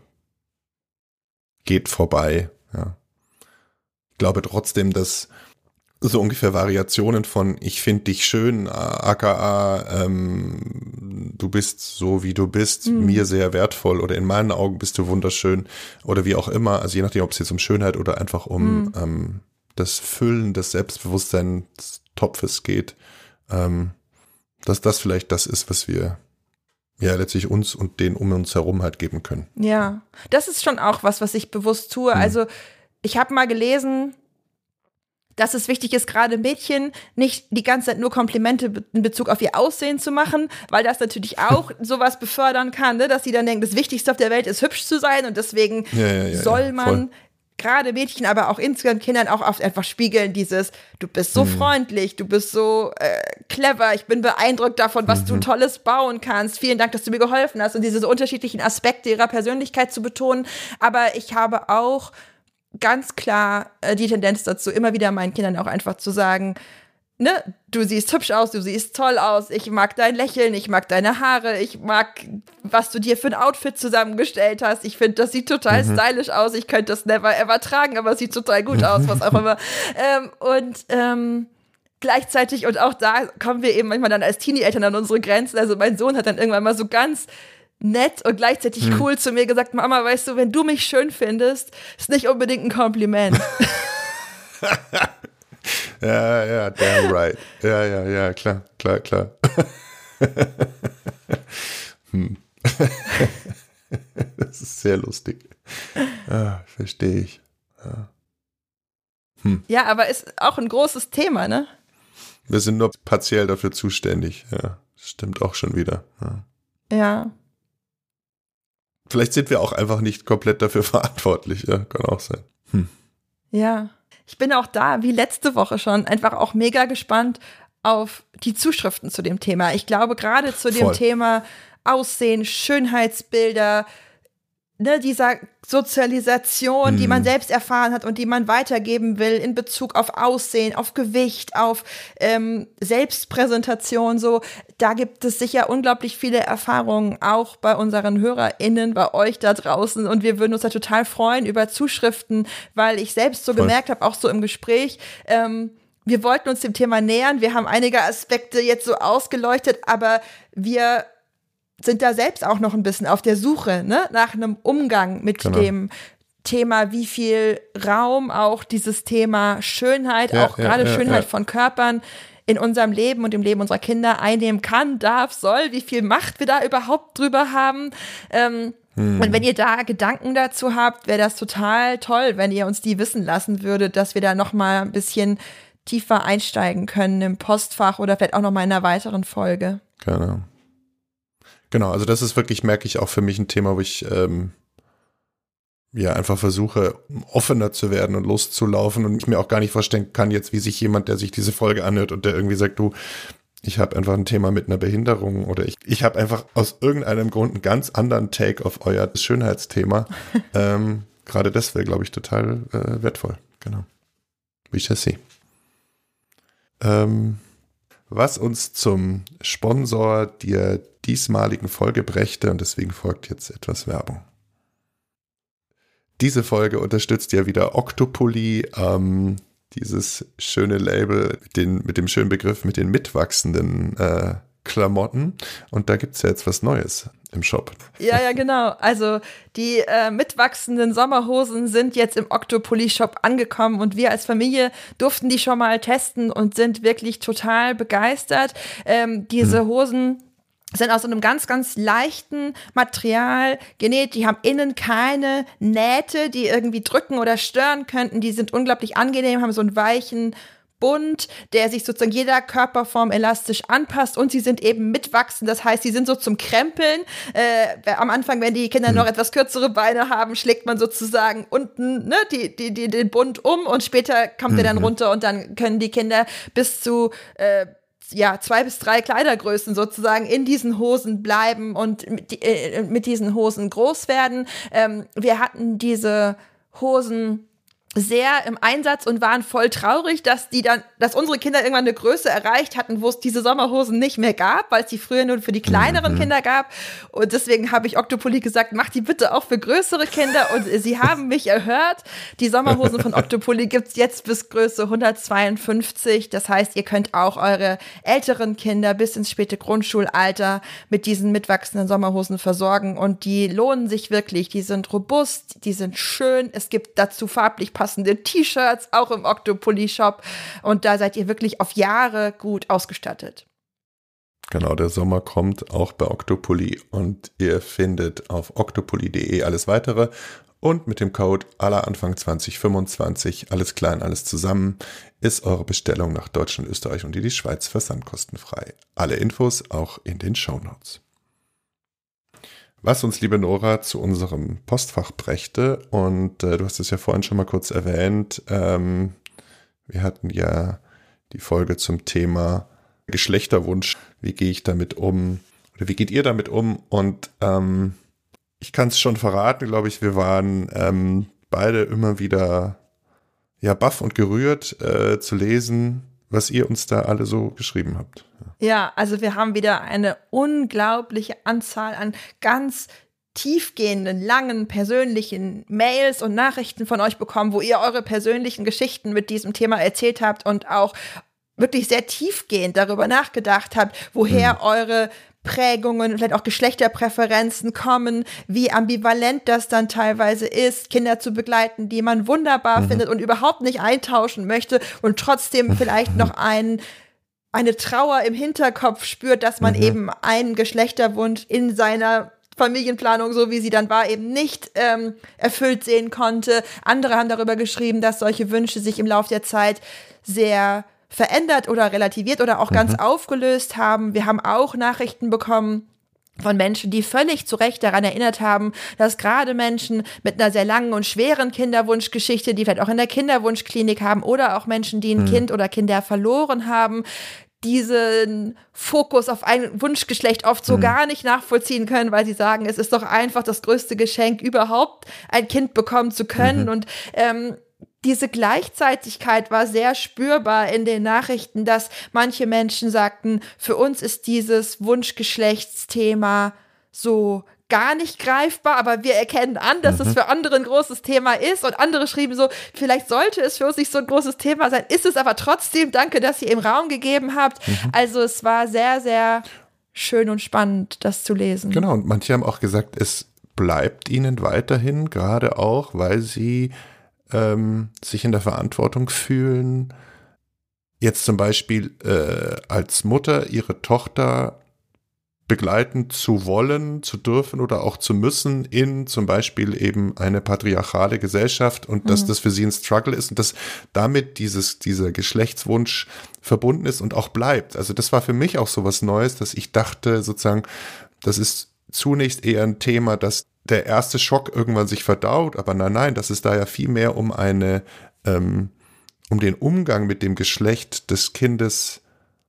geht vorbei. Ja. Ich glaube trotzdem, dass so ungefähr Variationen von ich finde dich schön, aka ähm, du bist so, wie du bist, mhm. mir sehr wertvoll oder in meinen Augen bist du wunderschön oder wie auch immer. Also je nachdem, ob es jetzt um Schönheit oder einfach um mhm. ähm, das Füllen des Selbstbewusstseinstopfes geht. Ähm, dass das vielleicht das ist, was wir ja letztlich uns und den um uns herum halt geben können. Ja, das ist schon auch was, was ich bewusst tue. Hm. Also ich habe mal gelesen, dass es wichtig ist, gerade Mädchen nicht die ganze Zeit nur Komplimente in Bezug auf ihr Aussehen zu machen, weil das natürlich auch sowas befördern kann, ne? Dass sie dann denken, das Wichtigste auf der Welt ist, hübsch zu sein, und deswegen ja, ja, ja, soll ja, man gerade Mädchen, aber auch insgesamt Kindern auch oft einfach spiegeln, dieses, du bist so mhm. freundlich, du bist so äh, clever, ich bin beeindruckt davon, was mhm. du Tolles bauen kannst, vielen Dank, dass du mir geholfen hast, und diese so unterschiedlichen Aspekte ihrer Persönlichkeit zu betonen. Aber ich habe auch ganz klar äh, die Tendenz dazu, immer wieder meinen Kindern auch einfach zu sagen, ne, du siehst hübsch aus, du siehst toll aus, ich mag dein Lächeln, ich mag deine Haare, ich mag, was du dir für ein Outfit zusammengestellt hast, ich finde, das sieht total mhm. stylisch aus, ich könnte das never ever tragen, aber es sieht total gut aus, was auch immer. ähm, und ähm, gleichzeitig, und auch da kommen wir eben manchmal dann als Teenie-Eltern an unsere Grenzen, also mein Sohn hat dann irgendwann mal so ganz nett und gleichzeitig mhm. cool zu mir gesagt, Mama, weißt du, wenn du mich schön findest, ist nicht unbedingt ein Kompliment. Ja, ja, damn right. Ja, ja, ja, klar, klar, klar. hm. Das ist sehr lustig. Ah, verstehe ich. Ja. Hm. Ja, aber ist auch ein großes Thema, ne? Wir sind nur partiell dafür zuständig. Ja, stimmt auch schon wieder. Ja. Ja. Vielleicht sind wir auch einfach nicht komplett dafür verantwortlich. Ja, kann auch sein. Hm. Ja, ich bin auch da, wie letzte Woche schon, einfach auch mega gespannt auf die Zuschriften zu dem Thema. Ich glaube, gerade zu dem Voll. Thema Aussehen, Schönheitsbilder, ne, dieser Sozialisation, die man selbst erfahren hat und die man weitergeben will in Bezug auf Aussehen, auf Gewicht, auf ähm, Selbstpräsentation, so, da gibt es sicher unglaublich viele Erfahrungen, auch bei unseren HörerInnen, bei euch da draußen, und wir würden uns da total freuen über Zuschriften, weil ich selbst so Voll. gemerkt habe, auch so im Gespräch, ähm, wir wollten uns dem Thema nähern, wir haben einige Aspekte jetzt so ausgeleuchtet, aber wir sind da selbst auch noch ein bisschen auf der Suche, ne, nach einem Umgang mit Genau. dem Thema, wie viel Raum auch dieses Thema Schönheit, Ja, auch ja, gerade ja, Schönheit ja. von Körpern in unserem Leben und im Leben unserer Kinder einnehmen kann, darf, soll, wie viel Macht wir da überhaupt drüber haben. Ähm, hm. Und wenn ihr da Gedanken dazu habt, wäre das total toll, wenn ihr uns die wissen lassen würdet, dass wir da noch mal ein bisschen tiefer einsteigen können im Postfach oder vielleicht auch noch mal in einer weiteren Folge. Genau. Genau, also das ist wirklich, merke ich, auch für mich ein Thema, wo ich ähm, ja einfach versuche, offener zu werden und loszulaufen und ich mir auch gar nicht vorstellen kann jetzt, wie sich jemand, der sich diese Folge anhört und der irgendwie sagt, du, ich habe einfach ein Thema mit einer Behinderung oder ich, ich habe einfach aus irgendeinem Grund einen ganz anderen Take auf euer Schönheitsthema. ähm, gerade das wäre, glaube ich, total äh, wertvoll. Genau. Wie ich das sehe. Ähm, was uns zum Sponsor der diesmaligen Folge brächte, und deswegen folgt jetzt etwas Werbung. Diese Folge unterstützt ja wieder Octopoly, ähm, dieses schöne Label mit, den, mit dem schönen Begriff mit den mitwachsenden äh, Klamotten. Und da gibt es ja jetzt was Neues im Shop. Ja, ja, genau. Also die äh, mitwachsenden Sommerhosen sind jetzt im Octopoly-Shop angekommen und wir als Familie durften die schon mal testen und sind wirklich total begeistert. Ähm, diese Hosen sind aus so einem ganz, ganz leichten Material genäht. Die haben innen keine Nähte, die irgendwie drücken oder stören könnten. Die sind unglaublich angenehm, haben so einen weichen Bund, der sich sozusagen jeder Körperform elastisch anpasst, und sie sind eben mitwachsend, das heißt, sie sind so zum Krempeln. Äh, am Anfang, wenn die Kinder noch etwas kürzere Beine haben, schlägt man sozusagen unten, ne, die, die, die, den Bund um, und später kommt mhm. er dann runter und dann können die Kinder bis zu äh, ja, zwei bis drei Kleidergrößen sozusagen in diesen Hosen bleiben und mit, äh, mit diesen Hosen groß werden. Ähm, wir hatten diese Hosen sehr im Einsatz und waren voll traurig, dass die dann, dass unsere Kinder irgendwann eine Größe erreicht hatten, wo es diese Sommerhosen nicht mehr gab, weil es die früher nur für die kleineren mhm. Kinder gab. Und deswegen habe ich Octopoly gesagt, mach die bitte auch für größere Kinder. Und sie haben mich erhört. Die Sommerhosen von Octopoly gibt's jetzt bis Größe hundertzweiundfünfzig. Das heißt, ihr könnt auch eure älteren Kinder bis ins späte Grundschulalter mit diesen mitwachsenden Sommerhosen versorgen. Und die lohnen sich wirklich. Die sind robust, die sind schön. Es gibt dazu farblich passende T-Shirts, auch im Octopoly-Shop. Und da seid ihr wirklich auf Jahre gut ausgestattet. Genau, der Sommer kommt auch bei Octopoly und ihr findet auf octopoly punkt de alles weitere. Und mit dem Code alleranfang zwanzig fünfundzwanzig, alles klein, alles zusammen, ist eure Bestellung nach Deutschland, Österreich und in die Schweiz versandkostenfrei. Alle Infos auch in den Shownotes. Was uns, liebe Nora, zu unserem Postfach brächte, und äh, du hast es ja vorhin schon mal kurz erwähnt, ähm, wir hatten ja die Folge zum Thema Geschlechterwunsch, wie gehe ich damit um, oder wie geht ihr damit um, und ähm, ich kann es schon verraten, glaube ich, wir waren ähm, beide immer wieder ja baff und gerührt äh, zu lesen, was ihr uns da alle so geschrieben habt. Ja. Ja, also wir haben wieder eine unglaubliche Anzahl an ganz tiefgehenden, langen, persönlichen Mails und Nachrichten von euch bekommen, wo ihr eure persönlichen Geschichten mit diesem Thema erzählt habt und auch wirklich sehr tiefgehend darüber nachgedacht habt, woher mhm. eure Prägungen, vielleicht auch Geschlechterpräferenzen kommen, wie ambivalent das dann teilweise ist, Kinder zu begleiten, die man wunderbar mhm. findet und überhaupt nicht eintauschen möchte und trotzdem vielleicht noch ein, eine Trauer im Hinterkopf spürt, dass man mhm. eben einen Geschlechterwunsch in seiner Familienplanung, so wie sie dann war, eben nicht ähm, erfüllt sehen konnte. Andere haben darüber geschrieben, dass solche Wünsche sich im Laufe der Zeit sehr verändert oder relativiert oder auch ganz mhm. aufgelöst haben. Wir haben auch Nachrichten bekommen, von Menschen, die völlig zu Recht daran erinnert haben, dass gerade Menschen mit einer sehr langen und schweren Kinderwunschgeschichte, die vielleicht auch in der Kinderwunschklinik haben oder auch Menschen, die ein mhm. Kind oder Kinder verloren haben, diesen Fokus auf ein Wunschgeschlecht oft so mhm. gar nicht nachvollziehen können, weil sie sagen, es ist doch einfach das größte Geschenk überhaupt, ein Kind bekommen zu können. Mhm. Und ähm, diese Gleichzeitigkeit war sehr spürbar in den Nachrichten, dass manche Menschen sagten, für uns ist dieses Wunschgeschlechtsthema so gar nicht greifbar, aber wir erkennen an, dass mhm. es für andere ein großes Thema ist, und andere schrieben so, vielleicht sollte es für uns nicht so ein großes Thema sein, ist es aber trotzdem, danke, dass ihr ihm Raum gegeben habt. Mhm. Also es war sehr, sehr schön und spannend, das zu lesen. Genau, und manche haben auch gesagt, es bleibt ihnen weiterhin, gerade auch, weil sie ähm, sich in der Verantwortung fühlen, jetzt zum Beispiel äh, als Mutter ihre Tochter begleiten zu wollen, zu dürfen oder auch zu müssen in zum Beispiel eben eine patriarchale Gesellschaft, und mhm. dass das für sie ein Struggle ist und dass damit dieses, dieser Geschlechtswunsch verbunden ist und auch bleibt. Also das war für mich auch so was Neues, dass ich dachte sozusagen, das ist zunächst eher ein Thema, dass der erste Schock irgendwann sich verdaut, aber nein, nein, dass es da ja viel mehr um eine, ähm, um den Umgang mit dem Geschlecht des Kindes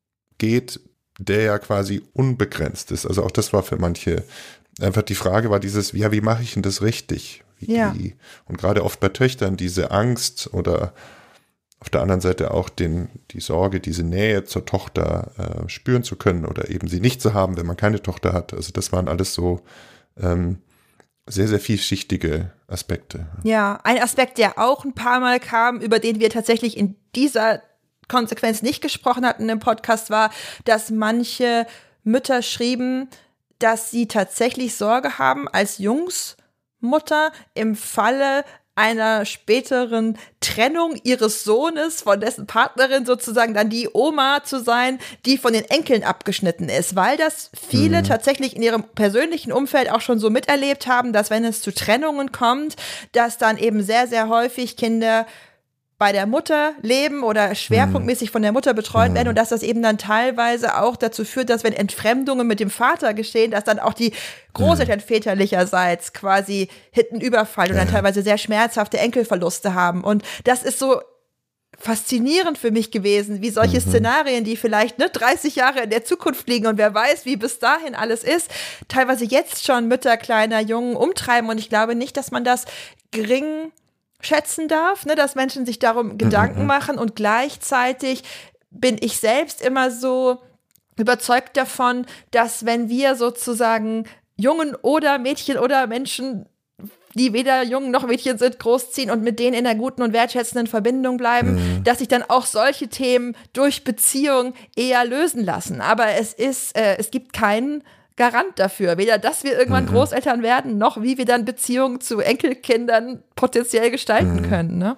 geht, der ja quasi unbegrenzt ist. Also auch das war für manche einfach die Frage, war dieses, ja, wie mache ich denn das richtig? Wie, ja. wie, und gerade oft bei Töchtern diese Angst oder auf der anderen Seite auch den, die Sorge, diese Nähe zur Tochter äh, spüren zu können oder eben sie nicht zu haben, wenn man keine Tochter hat. Also das waren alles so ähm, sehr, sehr vielschichtige Aspekte. Ja, ein Aspekt, der auch ein paar Mal kam, über den wir tatsächlich in dieser Konsequenz nicht gesprochen hatten im Podcast, war, dass manche Mütter schrieben, dass sie tatsächlich Sorge haben, als Jungsmutter im Falle einer späteren Trennung ihres Sohnes von dessen Partnerin sozusagen dann die Oma zu sein, die von den Enkeln abgeschnitten ist, weil das viele mhm. tatsächlich in ihrem persönlichen Umfeld auch schon so miterlebt haben, dass wenn es zu Trennungen kommt, dass dann eben sehr, sehr häufig Kinder bei der Mutter leben oder schwerpunktmäßig von der Mutter betreut werden, und dass das eben dann teilweise auch dazu führt, dass wenn Entfremdungen mit dem Vater geschehen, dass dann auch die Großeltern väterlicherseits quasi hinten überfallen und dann teilweise sehr schmerzhafte Enkelverluste haben. Und das ist so faszinierend für mich gewesen, wie solche mhm. Szenarien, die vielleicht ne, dreißig Jahre in der Zukunft liegen und wer weiß, wie bis dahin alles ist, teilweise jetzt schon Mütter kleiner Jungen umtreiben. Und ich glaube nicht, dass man das gering schätzen darf, ne, dass Menschen sich darum Gedanken mhm. machen, und gleichzeitig bin ich selbst immer so überzeugt davon, dass wenn wir sozusagen Jungen oder Mädchen oder Menschen, die weder Jungen noch Mädchen sind, großziehen und mit denen in einer guten und wertschätzenden Verbindung bleiben, mhm. dass sich dann auch solche Themen durch Beziehung eher lösen lassen. Aber es ist, äh, es gibt keinen Garant dafür, weder, dass wir irgendwann mhm. Großeltern werden, noch wie wir dann Beziehungen zu Enkelkindern potenziell gestalten mhm. können. Ne?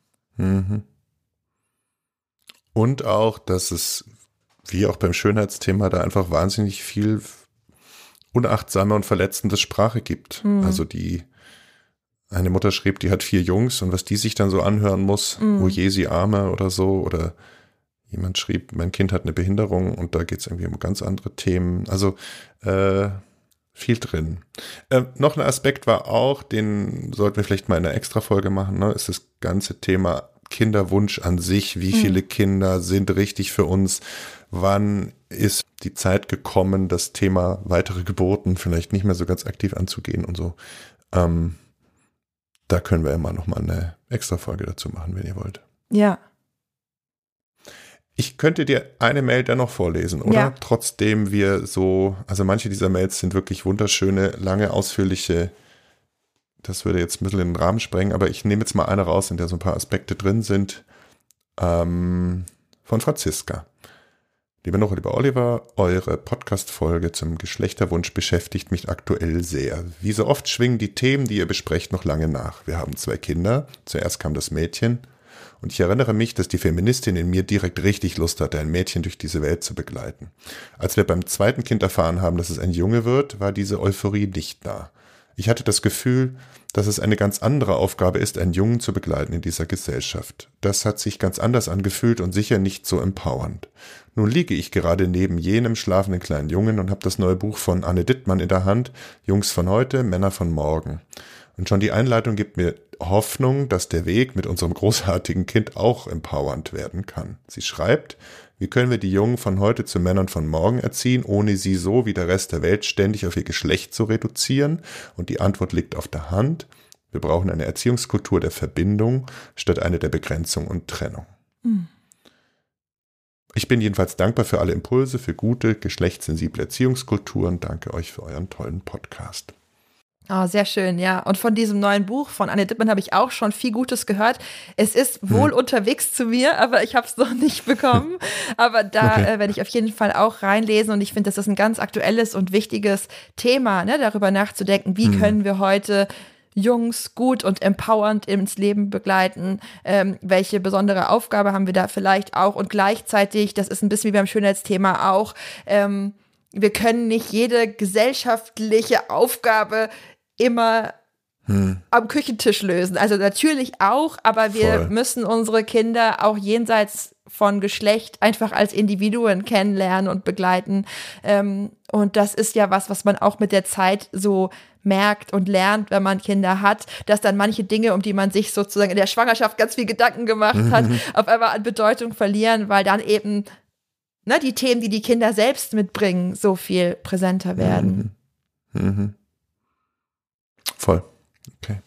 Mhm. Und auch, dass es, wie auch beim Schönheitsthema, da einfach wahnsinnig viel unachtsame und verletzende Sprache gibt. Mhm. Also die, eine Mutter schrieb, die hat vier Jungs, und was die sich dann so anhören muss, mhm. oh je, sie Arme oder so, oder jemand schrieb, mein Kind hat eine Behinderung, und da geht es irgendwie um ganz andere Themen. Also äh, viel drin. Äh, noch ein Aspekt war auch, den sollten wir vielleicht mal in einer Extra-Folge machen, ne, ist das ganze Thema Kinderwunsch an sich. Wie mhm. viele Kinder sind richtig für uns? Wann ist die Zeit gekommen, das Thema weitere Geburten vielleicht nicht mehr so ganz aktiv anzugehen und so. Ähm, da können wir immer noch mal eine Extra-Folge dazu machen, wenn ihr wollt. Ja. Ich könnte dir eine Mail dennoch vorlesen, oder? Ja. Trotzdem wir so, also manche dieser Mails sind wirklich wunderschöne, lange, ausführliche, das würde jetzt ein bisschen in den Rahmen sprengen, aber ich nehme jetzt mal eine raus, in der so ein paar Aspekte drin sind, ähm, von Franziska. Liebe Nora, lieber Oliver, eure Podcast-Folge zum Geschlechterwunsch beschäftigt mich aktuell sehr. Wie so oft schwingen die Themen, die ihr besprecht, noch lange nach. Wir haben zwei Kinder, zuerst kam das Mädchen. Und ich erinnere mich, dass die Feministin in mir direkt richtig Lust hatte, ein Mädchen durch diese Welt zu begleiten. Als wir beim zweiten Kind erfahren haben, dass es ein Junge wird, war diese Euphorie nicht da. Ich hatte das Gefühl, dass es eine ganz andere Aufgabe ist, einen Jungen zu begleiten in dieser Gesellschaft. Das hat sich ganz anders angefühlt und sicher nicht so empowernd. Nun liege ich gerade neben jenem schlafenden kleinen Jungen und habe das neue Buch von Anne Dittmann in der Hand, Jungs von heute, Männer von morgen. Und schon die Einleitung gibt mir Hoffnung, dass der Weg mit unserem großartigen Kind auch empowernd werden kann. Sie schreibt: Wie können wir die Jungen von heute zu Männern von morgen erziehen, ohne sie so wie der Rest der Welt ständig auf ihr Geschlecht zu reduzieren? Und die Antwort liegt auf der Hand. Wir brauchen eine Erziehungskultur der Verbindung statt eine der Begrenzung und Trennung. Mhm. Ich bin jedenfalls dankbar für alle Impulse, für gute, geschlechtssensible Erziehungskulturen. Danke euch für euren tollen Podcast. Oh, sehr schön, ja. Und von diesem neuen Buch von Anne Dittmann habe ich auch schon viel Gutes gehört. Es ist wohl hm. unterwegs zu mir, aber ich habe es noch nicht bekommen. Aber da okay. äh, werde ich auf jeden Fall auch reinlesen. Und ich finde, das ist ein ganz aktuelles und wichtiges Thema, ne, darüber nachzudenken, wie hm. können wir heute Jungs gut und empowernd ins Leben begleiten, ähm, welche besondere Aufgabe haben wir da vielleicht auch. Und gleichzeitig, das ist ein bisschen wie beim Schönheitsthema auch, ähm, wir können nicht jede gesellschaftliche Aufgabe immer hm. am Küchentisch lösen. Also natürlich auch, aber wir Voll. müssen unsere Kinder auch jenseits von Geschlecht einfach als Individuen kennenlernen und begleiten. Ähm, und das ist ja was, was man auch mit der Zeit so merkt und lernt, wenn man Kinder hat, dass dann manche Dinge, um die man sich sozusagen in der Schwangerschaft ganz viel Gedanken gemacht hat, auf einmal an Bedeutung verlieren, weil dann eben ne, die Themen, die die Kinder selbst mitbringen, so viel präsenter werden. Mhm. Mhm. Voll. Okay.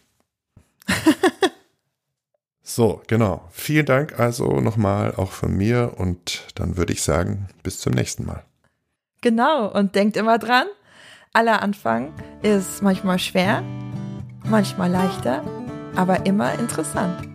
So, genau. Vielen Dank also nochmal auch von mir und dann würde ich sagen, bis zum nächsten Mal. Genau, und denkt immer dran, aller Anfang ist manchmal schwer, manchmal leichter, aber immer interessant.